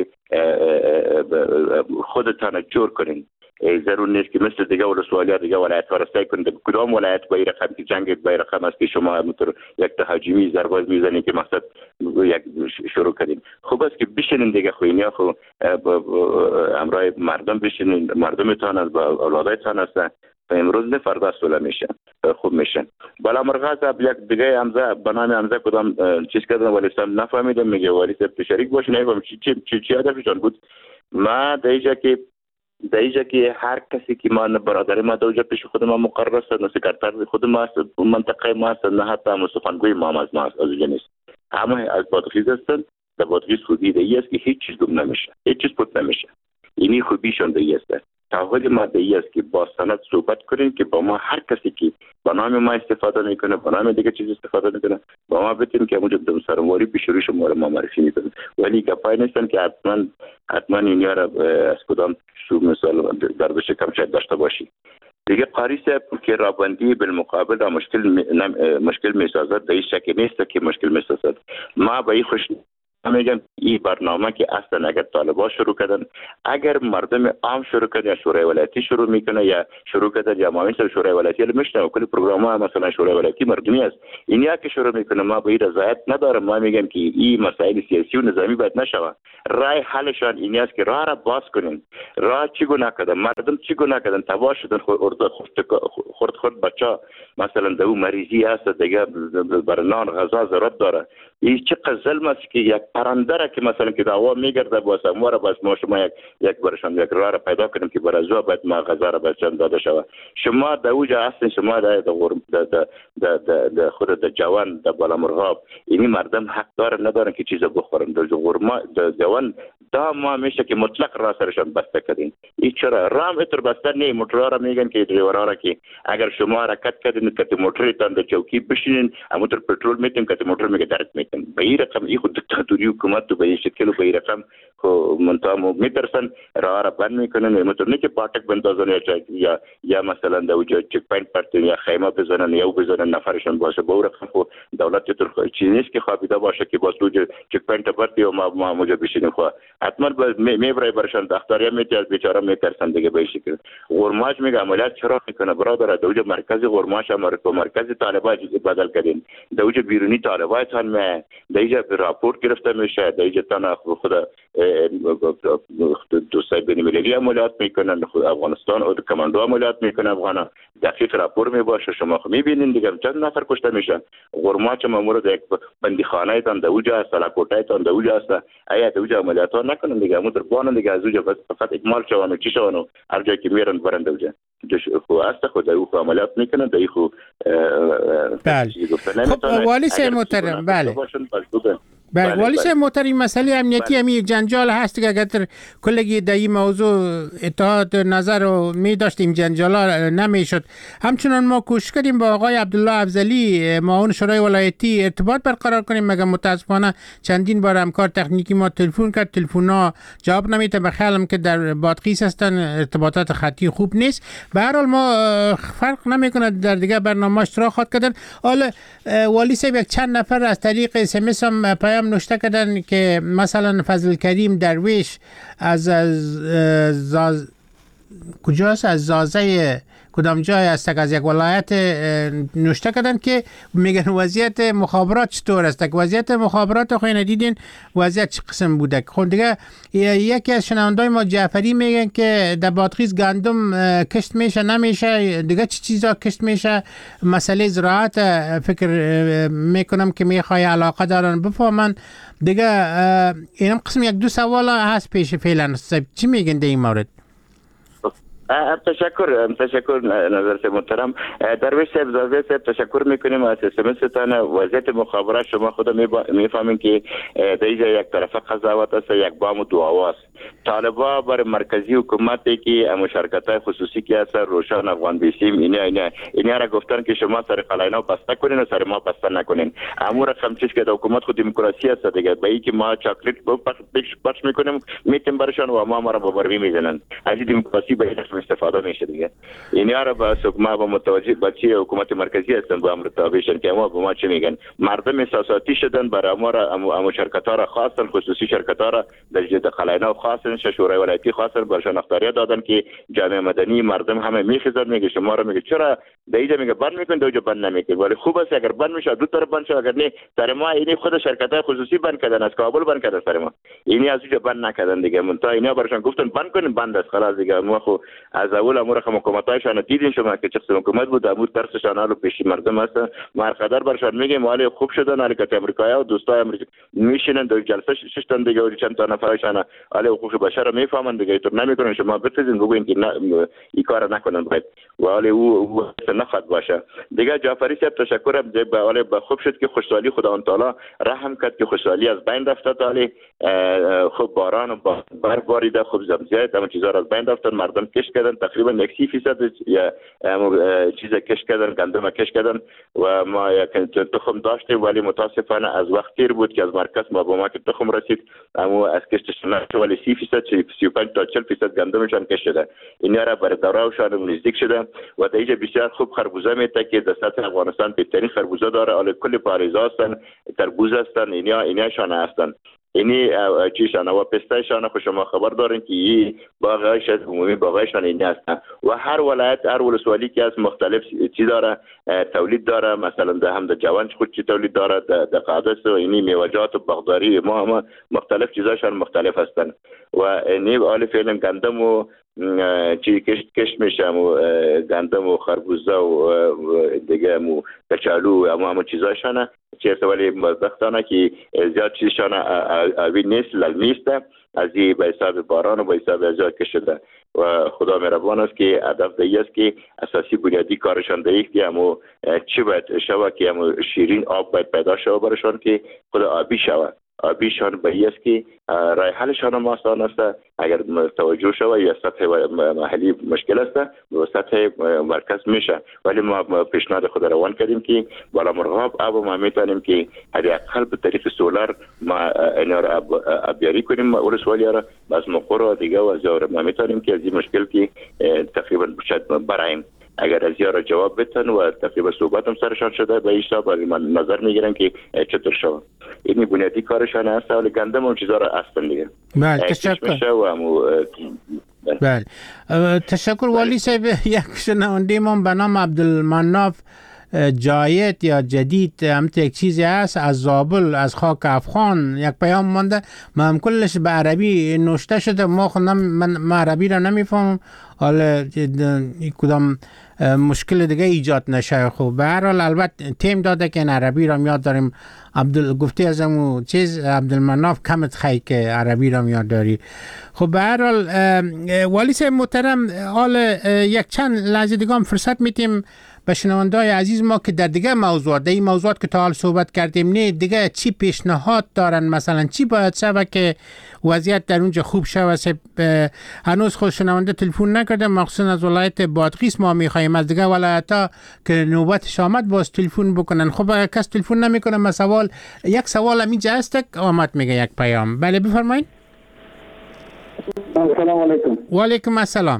خودتان جور کنین. ضرور نیست که مثل دیگه ولسوالی‌ها دیگه ولایت ها را سعی کنید کدام ولایت با این رقم که جنگ با این رقم است که شما همونطور یک تهاجمی ضربه میزنید که مقصد یک شروع کردین. خوب است که بشینین دیگه، خوینیا خو امرای مردم بشینین، مردمتان است با اولادایتان است، امروز نه فردا سوله میشن خوب میشن. بالا مرغاز یک دیگه امضا به نام امضا کدام چیز کردن ولی سم نفهمیدم، میگه ولی سب شریک باشه نمیفهم چی چی چی هدفشون بود. ما دیجا که دیجا که هر کسی که ما برادر ما دوجا پیش خود ما مقرر است، نه سکرتر خود ما است، منطقه ما است، نه حتی هم سخنگوی ما از ما است، از اینجا نیست. همه از بادغیس هستند. در بادغیس خوبی دیگه است که هیچ چیز گم نمیشه، هیچ چیز پوت نمیشه. اینی خوبیشون دیگه است. تعهد ما دیگه است که با سند صحبت کنیم که با ما هر کسی که با نام ما استفاده میکنه، با نام دیگه چیز استفاده میکنه، با ما بتیم که اونجا بدم سرمواری پیش روش ما ما معرفی میکنیم. ولی گپای نیستن که حتما حتما اینیا را از کدام سو مثال دردش کم شاید داشته باشی. دیگه قاری صاحب که رابندی بالمقابل مشکل مشکل میسازد، در این شک نیست که مشکل میسازد. ما به این خوش میگم این برنامه که اصلا اگر طالبان شروع کردن، اگر مردم عام شروع کردن یا شورای ولایتی شروع میکنه یا شروع کردن یا معاون شورای ولایتی میشنه، کلی پروگرام مثلا شورای ولایتی مردمی است، اینیا که شروع میکنه ما به این رضایت ندارم. ما میگم که این مسائل سیاسی و نظامی باید نشود. رای حلشان این است که راه را باز کنین. راه چی گناه کردن، مردم چی گناه کردن، تباه شدن، خورد خورد بچا مثلا دو مریضی است دیگه بر نان غذا ضرورت داره. این چه ظلم است که یک پرنده را که مثلا که دعوا میگرده با سموار باز ما شما یک یک برشان یک راه را پیدا کنیم که برای زو باید ما غذا را بچم داده شود. شما در اوجا اصلا شما در در خود در جوان در بالامرغاب اینی مردم حق داره ندارن که چیز بخورن. در غرما در جوان دا ما میشه که مطلق راه سرشان بسته کردین. این چرا رام اتر بسته نه؟ موتور را میگن که دریورا را که اگر شما حرکت کردین که موتورتان در چوکی بشینین موتور پترول میتیم که موتور میگه درد میتیم. به این رقم این خود دیکتاتوری حکومت تو به این شکل و به این رقم خو منتها میترسن راه را بند میکنن. موتور نه که پاټک بندازن یا یا مثلا د وجه چک پاینت پرتین یا خیمه بزنن یا بزنن نفرشان باشه. به رقم خو دولت تر چیزی نیست که خوابیده باشه که باز تو چک پاینت پرتی و ما ما موجه بشینیم. خو حتما میبره برشان دختریا میتیاز بیچاره میترسن دیگه به این شکل. غرماش میگه عملیات چرا میکنه برادر؟ د وجه مرکز غرماش امر مرکز طالبان بدل کردین. د وجه بیرونی طالبان تان می دیجا راپورت گرفته میشه، دیجا تن خود دوستای بین المللی عملیات میکنن، خود افغانستان او کماندو عملیات میکنه افغانا دقیق راپور میباشه. شما خو میبینین دیگه چند نفر کشته میشن. غرماچ مامور یک بندیخانه تان دوجا سلاکوټای تان دوجا است. آیا دوجا عملیات نکنن دیگه مو در بانه دیگه از اوجا فقط اکمال شوانو چی شوانو هر جایی که میرن برن دوجا خو است خود او عملیات میکنن دای خو. بله خب والی صاحب محترم، بله بله والی صاحب محترم، مسئله امنیتی هم یک جنجال هست که اگر کلگی در این موضوع اتحاد نظر رو می داشتیم جنجال ها نمیشد. همچنان ما کوشش کردیم با آقای عبدالله افضلی معاون شورای ولایتی ارتباط برقرار کنیم، مگر متاسفانه چندین بار همکار تکنیکی ما تلفن کرد، تلفن ها جواب نمیده. به خیالم که در بادغیس هستن ارتباطات خطی خوب نیست. به هر حال ما فرق نمیکنه در دیگه برنامه اشتراک خواهد کردن. حالا والی صاحب یک چند نفر از طریق اس ام اس هم پیام نوشته کردن که مثلا فضل کریم درویش از از زاز... کجاست از زازه کدام جای است که از یک ولایت نوشته کردن که میگن وضعیت مخابرات چطور است. که وضعیت مخابرات خو ندیدین وضعیت چه قسم بوده. خود دیگه یکی از شنوندای ما جعفری میگن که در بادغیس گندم کشت میشه نمیشه، دیگه چه چیزا کشت میشه. مسئله زراعت فکر میکنم که میخوای علاقه دارن بفهمن دیگه. اینم قسم یک دو سوال هست پیش فعلا. چی میگن در این مورد؟ تشکر تشکر نظر محترم درویش صاحب زاویه صاحب تشکر میکنیم از اسمستان. وضعیت مخابرات شما خود میفهمین که در اینجا یک طرفه قضاوت است، یک بام و دو آواز. طالبا بر مرکزی حکومتی که مشارکت خصوصی که است روشن افغان بیسیم اینا اینا اینا را گفتن که شما سر قلاینا بسته کنین و سر ما بسته نکنین. امور رقم چیز که حکومت خود دموکراسی است دیگه، به اینکه ما چاکلیت پخش میکنیم میتیم برشان و ما ما را ببری میزنن. از دموکراسی به این استفاده میشه دیگه. اینا را با سکما و متوجه بچی حکومت مرکزی هستن با امر تابعشن که ما به ما چه میگن. مردم احساساتی شدن برای ما را مشارکت ها را خواستن، خصوصی شرکت ها را در جد قلاینا خواستن، شورای ولایتی خواستن برشان اختیار دادن که جامعه مدنی مردم همه میخیزن. میگه شما را میگه چرا در اینجا میگه بند میکن، در اونجا بند نمیکن. ولی خوب است اگر بند میشه دو طرف بند شه، اگر نه سر ما اینی خود شرکت های خصوصی بند کردن، از کابل بند کردن سر ما، اینی از اونجا بند نکردن دیگه. منتها اینا برشان گفتن بند کنین، بند است خلاص دیگه. ما خو از اول امور خو حکومتایشان دیدین شما که چه حکومت بود، امور درسشان رو پیش مردم است. ما قدر برشان میگیم ولی خوب شدن حرکت امریکایی و دوستای امریکا میشینن در جلسه ششتن دیگه و چند تا نفرشان علی حقوق بشر میفهمن دیگه. تو نمیکنن شما بتزین بگوین که این کار نکنن باید ولی او نخواد باشه دیگه. جعفری صاحب تشکرم به ولی خوب شد که خوشحالی خدا تعالی رحم کرد که خوشحالی از بین رفت. تعالی خوب باران و برف باریده، خوب زمزیه تمام چیزا از بین رفتن، مردم کش کردن تقریبا یک سی درصد یا چیز کش کردن، گندم کش کردن و ما یک تخم داشتیم ولی متاسفانه از وقت تیر بود که از مرکز ما به ما که تخم رسید اما از کشتش نشد ولی سی درصد سی و پنج تا چهل درصد گندمشان کش شده. اینا را بر دورهشان نزدیک شده و در اینجا بسیار خوب خربوزه میته که در سطح افغانستان بهترین خربوزه داره. حالا کل پاریزا هستن، تربوز هستن، اینا ایناشان هستن. اینی چیشان و پستایشان خو شما خبر دارین که این باغایش از عمومی باغایشان این هستن و هر ولایت هر ولسوالی که از مختلف چیز داره تولید داره. مثلا ده هم در جوانج خود چی تولید داره، در قادس و اینی میوجات و باغداری ما هم مختلف چیزاشان مختلف هستن و اینی حال فعلا گندم و چی کشت کشت میشه و گندم و خربوزه و دیگه مو کچالو اما همه چیزاشانه چه ولی مزدختانه که زیاد چیزشان اوی نیست للمیسته از این به حساب باران و به حساب ازیاد کشده و خدا مهربان است که هدف دهی است که اساسی بنیادی کارشان دهی که همو چی باید شود که همو شیرین آب باید پیدا شود برشان که خدا آبی شود. آبیشان به است که رای حلشان هم آسان است اگر توجه شود یا سطح محلی مشکل است و سطح مرکز میشه. ولی ما پیشنهاد خود روان کردیم که بالا مرغاب آب ما میتونیم که حداقل به طریق سولار ما اینا را آبیاری کنیم ولسوالی را باز مقر و دیگه و زیار ما میتونیم که از این مشکل که تقریبا شاید برایم اگر از یارا جواب بتن و تقریبا صحبت هم سرشان شده به ایشتا من نظر میگیرم که چطور شد. این بنیادی کارشان هست ولی گندم اون چیزا را هستن دیگه. بله تشکر. بله تشکر والی صاحب. یک شنونده ما به نام عبدالمناف جایت یا جدید هم یک چیزی هست از زابل از خاک افغان یک پیام مانده. من کلش به عربی نوشته شده ما خودم من عربی را نمیفهمم حالا کدام مشکل دیگه ایجاد نشه. خب به هر حال البته تیم داده که این عربی را یاد داریم. عبدال گفتی از همون چیز عبدالمناف کمت خیلی که عربی را یاد داری. خب به هر حال والی صاحب محترم حال یک چند لحظه دیگه هم فرصت میتیم به شنونده‌های عزیز ما که در دیگه موضوعات در این موضوعات که تا حال صحبت کردیم نه دیگه چی پیشنهاد دارن، مثلا چی باید شود که وضعیت در اونجا خوب شود. هنوز خود شنونده تلفن نکرده مخصوصا از ولایت بادغیس ما میخوایم از دیگه ولایت‌ها که نوبتش آمد باز تلفن بکنن. خب کس تلفن نمیکنه. ما سوال یک سوال همینجا هست که آمد میگه یک پیام. بله بفرمایید. السلام علیکم. و علیکم السلام.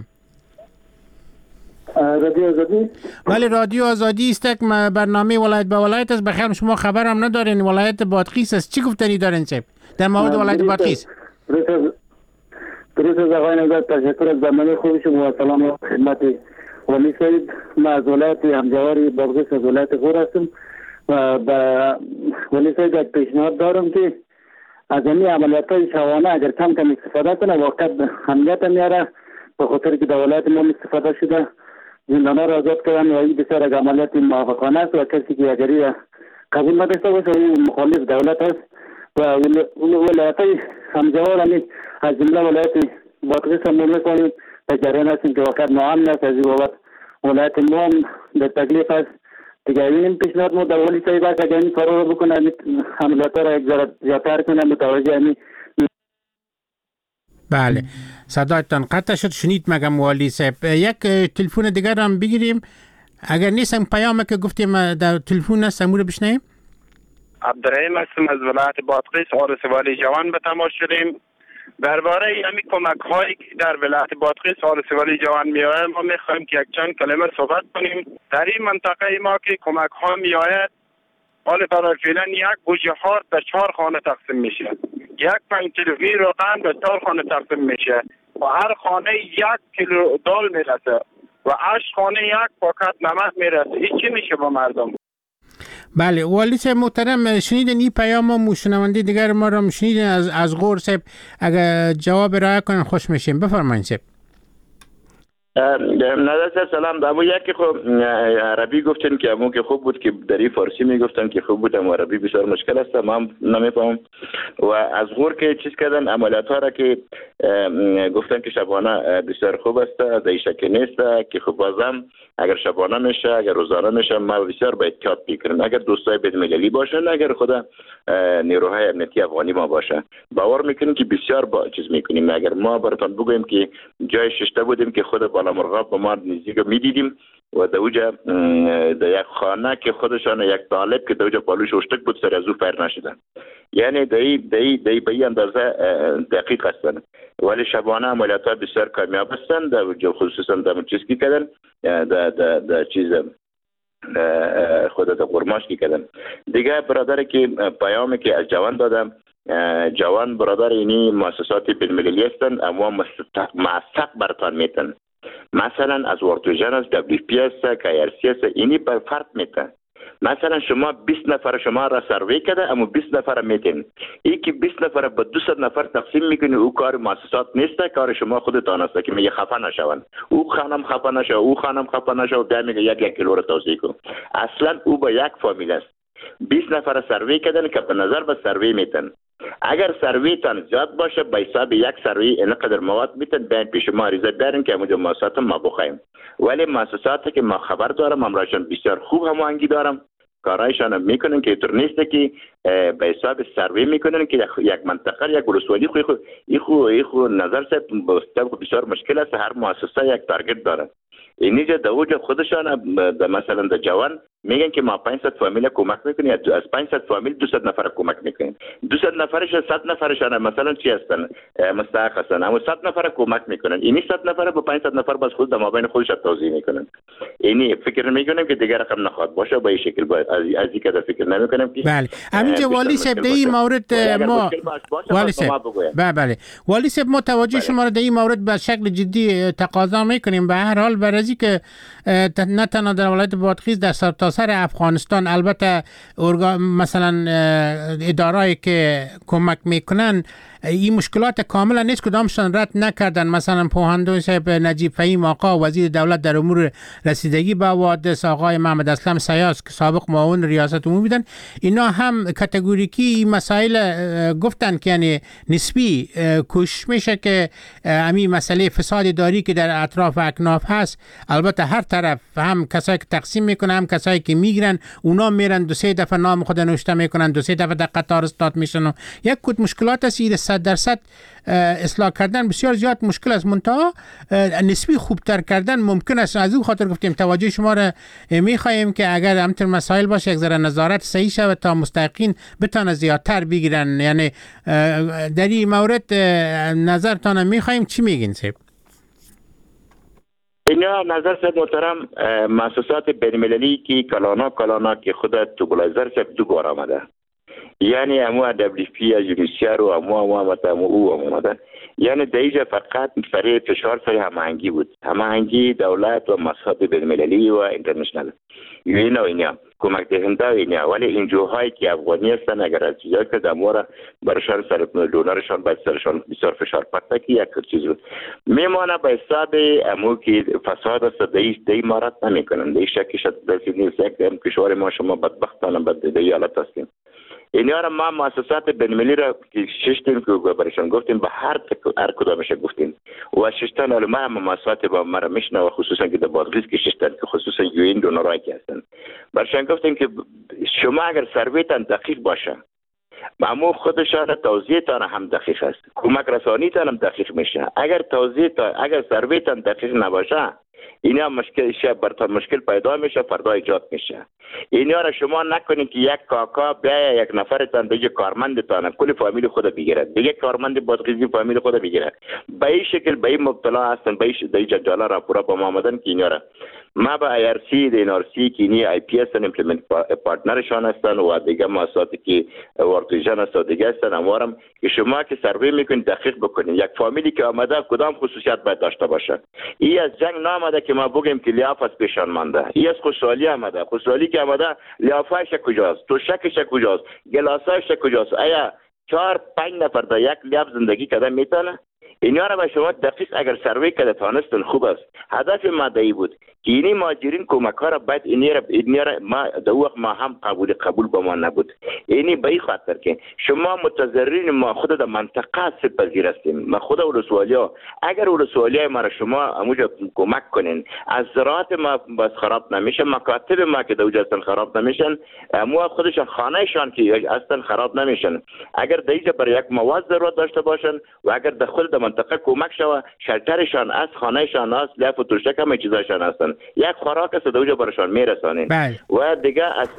رادیو آزادی؟ بله رادیو آزادی است که برنامه ولایت به ولایت است. بخیر شما خبر هم ندارین ولایت بادغیس است. چی گفتنی دارین چه در مورد ولایت بادغیس؟ درست از آقای نگات تشکر از برنامه خوب شما و سلام و خدمت ولی سید. ما از ولایت همجواری بادغیس از ولایت غور هستم و با ولی سید یک پیشنهاد دارم که از این عملیات های شوانه اگر کم کم استفاده کنه واقعا اهمیت میاره به خاطر که در ولایت ما استفاده شده زندانها را آزاد کردن و این بسیار یک عملیات موافقانه است و کسی که اگری قبول نداشته باشه او مخالف دولت است و ولایت های همجوار همین از جمله ولایت بادغیس هم میکنیم در جریان هستیم که وقت ناامن است. از این بابت ولایت ما هم در تکلیف است. دیگه این پیشنهاد ما در ولی صاحب است اگر این کارو رو بکنه حملات را یک ذره زیادتر کنه متوجه همین. بله صدایتان قطع شد شنید مگم والی صاحب. یک تلفن دیگر هم بگیریم اگر نیستم پیامه که گفتیم در تلفن است امور بشنیم. عبدالرحیم هستم از ولایت بادغیس عارض والی جوان به تماس شدیم. درباره همین کمک هایی که در ولایت بادغیس عارض والی جوان می آید ما می خواهیم که یک چند کلمه صحبت کنیم. در این منطقه ما که کمک ها می آید حال برای فعلا یک گوجه هار به چهار خانه تقسیم میشه، یک پنج کیلوگرم روغن به چهار خانه تقسیم میشه و هر خانه یک کیلو دال میرسه و هشت خانه یک پاکت نمک میرسه. این چی میشه با مردم؟ بله والی صاحب محترم شنیدین این پیام شنونده دیگر ما را شنیدین از از غور صاحب. اگر جواب رای کنن خوش میشیم. بفرمایید صاحب. نظر سلام دامو یکی خب عربی گفتن که امو که خوب بود که در فارسی میگفتن که خوب بود اما عربی بسیار مشکل است ما نمیفهم. و از غور که چیز کردن عملیات ها را که گفتن که شبانه بسیار خوب است از این شک نیست که خب بازم اگر شبانه میشه اگر روزانه میشه ما بسیار باید احتیاط بکنیم. اگر دوستای بین المللی باشن اگر خدا نیروهای امنیتی افغانی ما باشه باور میکنیم که بسیار با چیز میکنیم. اگر ما براتون بگویم که جای ششته بودیم که خود بالا مرغاب با ما نزدیک میدیدیم و در اوجا در یک خانه که خودشان یک طالب که در اوجا پالوش اشتک بود سر از او فیر نشدن. یعنی دایی دایی دایی به این اندازه دقیق هستن ولی شبانه عملیات ها بسیار کامیاب هستن در اوجا خصوصا در چیز کی کردن در در در چیز خود در قرماش کی کردن. دیگه برادر که پیامی که از جوان دادم جوان برادر اینی مؤسسات بین المللی هستند اما مستق برتان میتن. مثلا از ورتوژن از دبلیو پی اس که ار سی اس اینی بر فرق میتن. مثلا شما بیست نفر شما را سروی کرده اما بیست نفر میتین این که بیست نفر به دویست نفر تقسیم میکنی او کار مؤسسات نیست کار شما خودتان است که میگه خفه نشون او خانم خفه نشه او خانم خفه نشه و در میگه یک یک کیلو رو توزیع کن. اصلا او با یک فامیل است. بیست نفر سروی کردن که به نظر به سروی میتن. اگر سروی تان زیاد باشه به حساب یک سروی اینقدر مواد میتن بین پیش ما عریضه بیارن که اونجا مؤسسات ما بخوایم. ولی مؤسساتی که ما خبر دارم امرایشان بسیار خوب هماهنگی دارم کارایشان میکنن که اینطور نیست که به حساب سروی میکنن که یک منطقه یک ولسوالی خو خو خو خو نظر سه بسیار مشکل است. هر مؤسسه یک تارگت داره. اینجا در اوج خودشان مثلا در جوان میگن که ما پانصد فامیل کمک میکنیم از پانصد فامیل دویست نفر کمک میکنیم. دویست نفرش صد نفرشان مثلا چی هستن مستحق هستن اما صد نفر کمک میکنن. اینی صد نفر با پانصد نفر بس خود در مابین خودش توزیع میکنن. اینی فکر میکنم که دیگر رقم نخواد باشه به این شکل باید از از این کده فکر نمیکنم که بله همینجا والی صاحب در این مورد ما والی صاحب بله بله والی صاحب ما توجه شما را در این مورد به شکل جدی تقاضا میکنیم. به هر حال برای که نه تنها در ولایت بادغیس در سرتاسر افغانستان البته مثلا ادارهایی که کمک میکنن این مشکلات کاملا نیست کدامشان رد نکردن. مثلا پوهندون صاحب نجیب فهیم آقا وزیر دولت در امور رسیدگی به حوادث آقای محمد اسلم سیاس که سابق معاون ریاست عمومی بودن اینا هم کاتگوریکی مسائل گفتن که یعنی نسبی کوشش میشه که همین مسئله فساد اداری که در اطراف اکناف هست البته هر طرف هم کسایی که تقسیم میکنن هم کسایی که میگیرن اونا میرن دو سه دفعه نام خود نوشته میکنن دو سه دفعه در قطار استاد میشن و یک کد مشکلات است. صد درصد اصلاح کردن بسیار زیاد مشکل است منتها نسبی خوبتر کردن ممکن است. از این خاطر گفتیم توجه شما را میخواهیم که اگر همتر مسائل باشه یک ذره نظارت صحیح شود تا مستحقین بتونه زیادتر بگیرن. یعنی در این مورد نظرتان میخواهیم چی میگین صاحب؟ اینا نظر صاحب محترم مؤسسات بین المللی که کلانا کلانا که خود توبلایزر صاحب دو بار آمده یعنی امو دبلیو پی از یونیسیار و امو امو امو او آمده. یعنی دیجا فقط فرای فشار سر هماهنگی بود. هماهنگی دولت و مؤسسات بین المللی و اینترنشنال اینا و اینا کمک دهنده اینه، ولی این جوهایی که افغانی هستن اگر از چیزایی که دمواره برشان سر دونرشان باید سرشان بسیار فشار پرده که یک چیز بود میمانه به حساب امو که فساد است دیش دی مارت نمی کنن دی شکیش دستی نیست. یک کشور ما شما بدبختانه بد دی حالت هستیم. این یارم ما مؤسسات بین‌المللی را که ششتیم که برشان گفتیم به هر هر کدامش گفتیم و ششتن علما هم مؤسسات با مرا میشنه و خصوصا که در بادغیس که ششتن که خصوصا یوین دونرایی که هستن برشان گفتیم که شما اگر سرویتان دقیق باشه معمول خودشان توضیحتان هم دقیق است، کمک رسانیتان هم دقیق میشه. اگر توضیحتان اگر سرویتان دقیق نباشه اینا مشکل شه برتر مشکل پیدا میشه، فردا ایجاد میشه. اینا را شما نکنید که یک کاکا بیا یک نفرتان بگه کارمندتان کل فامیل خود بگیره، دیگه کارمند بادغیسی فامیل خود بگیره. به این شکل به این مبتلا هستن، به این جنجالا را پورا با ما آمدن که اینا را ما با ای آر سی دی ان آر سی که اینی آی پی اس ایمپلمنت پارتنرشان هستن و دیگه مؤسساتی که ورتیژن است و دیگه هستن اموارم که شما که سروی میکنید دقیق بکنید یک فامیلی که آمده کدام خصوصیت باید داشته باشه. این از جنگ نامده که ما بگیم که لیاف از پیشان مانده، این از خوشحالی آمده. خوشحالی که آمده لیافش کجاست، توشکش کجاست، گلاساش کجاست؟ آیا چهار پنج نفر در یک لیاف زندگی کردن میتونه؟ اینا را به شما دقیق اگر سروی کرده تانستن خوب است. هدف ما دایی بود که اینی ماجرین کمک ها را باید اینی را, اینی را ما در وقت ما هم قبول قبول با ما نبود. اینی به این خاطر که شما متضررین ما خود در منطقه سپذیر هستیم. ما خود ولسوالی ها اگر ولسوالی های ما را شما اموجا کمک کنین از زراعت ما بس خراب نمیشه، مکاتب ما که دوجه هستن خراب نمیشن، مو خودشان خانهشان که اصلا خراب نمیشن. اگر دیجا برای یک مواد ضرورت داشته باشن و اگر در خود در منطقه کمک شوه شلترشان از خانهشان است لیاف و توشک همه چیزاشان هستن، یک خوراک است دوجا برشان میرسانین و دیگه از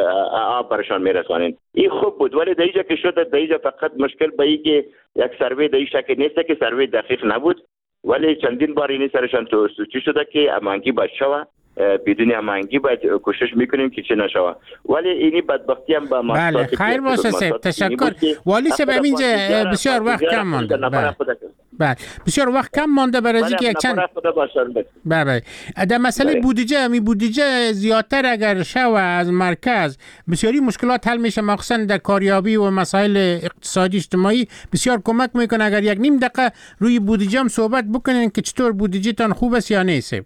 آب برشان میرسانین. این خوب بود. ولی دیجا که شد دیجا فقط مشکل به این که یک سروی دیجا شکل نیست که سروی دقیق نبود، ولی چندین بار اینی سرشان تو چی شده که امانگی باید شوه، بدون امانگی باید کوشش میکنیم که چه نشوه. ولی اینی بدبختی هم با ما بله خیر باشه سیب تشکر والی سیب اینجا بسیار وقت کم مانده. بله بسیار وقت کم مانده برای اینکه یک چند بله بله در مسئله بودجه می بودجه زیادتر اگر شوه از مرکز بسیاری مشکلات حل میشه، مخصوصا در کاریابی و مسائل اقتصادی اجتماعی بسیار کمک میکنه. اگر یک نیم دقیقه روی بودجه هم صحبت بکنین که چطور بودجه تان خوب است یا نیست.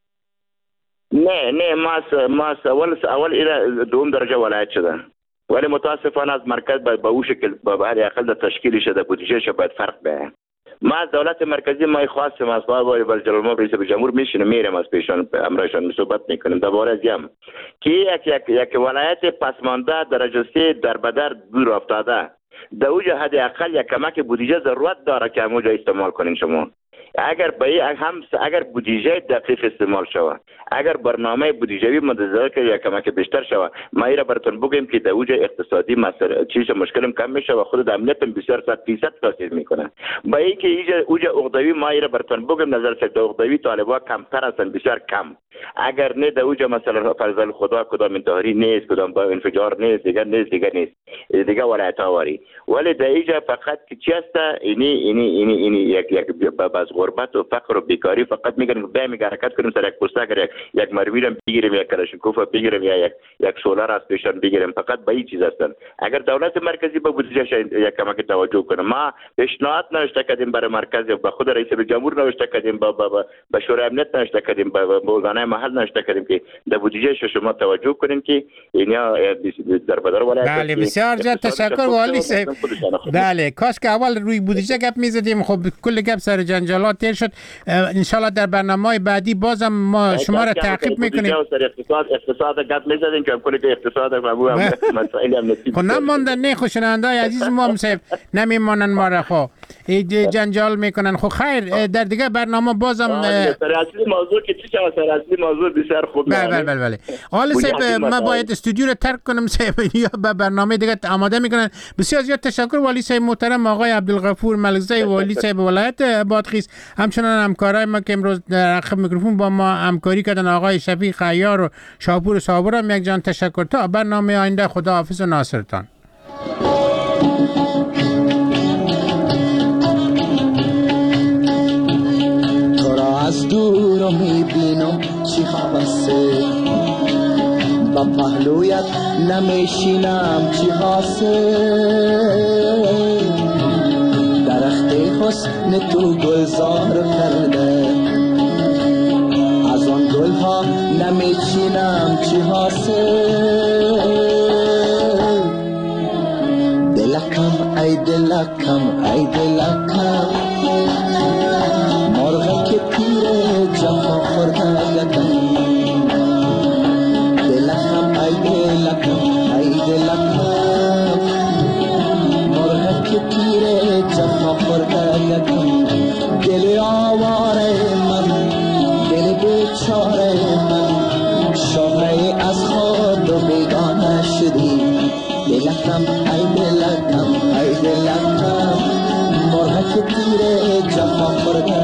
نه نه ما ما اول اول الى دوم درجه ولایت شده، ولی متاسفانه از مرکز به او شکل به هر اقل تشکیل شده بودجه ش باید فرق به. ما از دولت مرکزی ما خواستم از ولی ولی جلال رئیس جمهور میشینه میرم از پیشان امرشان صحبت میکنیم درباره از یم که یک یک یک ولایت پسمانده درجه سه در بدر دور افتاده در اوجه حد اقل یک کمک بودجه ضرورت داره که همونجا استعمال کنین شما. اگر به هم اگر بودجه دقیق استعمال شود، اگر برنامه بودجه‌ای منتظر که یک کمک بیشتر شود، ما ایرا براتون بگیم که در اوج اقتصادی مسئله چیز مشکلم کم میشه و خود امنیت بسیار صد درصد تاثیر میکنه. با اینکه ایج اوج عقدوی ما ایرا براتون بگیم نظر سکتور عقدوی طالبا کمتر هستن، بسیار کم. اگر نه در اوج مثلا فرض خدا کدام انتحاری نیست، کدام با انفجار نیست، دیگه نیست دیگه نیست دیگه ولایت آوری، ولی در ایجا فقط چی است اینی اینی اینی اینی یک یک باز غربت و فقر و بیکاری فقط میگن به میگه حرکت کنیم سر یک پوسته اگر یک مرویرم بگیریم یک کلاشینکوف بگیریم یا یک یک سولار از پیشان بگیریم، فقط به این چیز هستن. اگر دولت مرکزی به بودجهش یک کمک توجه کنه، ما پیشنهاد نوشته کردیم برای مرکز به خود رئیس جمهور نوشته کردیم، با با با شورای امنیت نوشته کردیم، با مولانا محل نوشته کردیم که در بودجهش شما توجه کنین که اینا در بدر ولایت. بله بسیار جا تشکر والی صاحب. بله کاش که اول روی بودجه گپ میزدیم، خب کل گپ سر جنجالات تیر شد. ان شاء الله در برنامه‌های بعدی بازم ما شما را تعقیب میکنیم. اقتصاد اقتصاد گپ میزدیم که کل اقتصاد و مسائل هم نصیب. خب نماندن نه خوشنندای عزیز ما صاحب نمیمانن ما را خو جنجال میکنن. خب خیر در دیگه برنامه بازم سر اصلی موضوع که چی سر اصلی موضوع بسیار خوب. بله بله بله حالا صاحب ما باید استودیو رو ترک کنم صاحب یا به برنامه دیگه آماده میکنن. بسیار زیاد تشکر والی صاحب محترم آقای عبدالغفور ملکزی والی صاحب ولایت بادغیس، همچنان همکارای ما که امروز در عقب میکروفون با ما همکاری کردن آقای شفیق عیار و شاپور صابر. هم یک جان تشکر. تا برنامه آینده خدا حافظ و ناصرتان. تو را از دور میبینم چی خبسته با پهلو پهلویت نمیشینم چی حاصل، درخت حسن تو گلزار کرده، از آن گل ها نمیچینم چی حاصل. دلکم ای دلکم ای دلکم، مرغ که تیر جفا خورده یکم. دلکم ای دلکم ای دلکم، مرغ که تیر جفا خورده یکم. دل آواره من، دل بیچاره من، شهره از خود و بیگانه شدی. دلکم ای دلکم ای دلکم، مرغ که تیر جفا خورده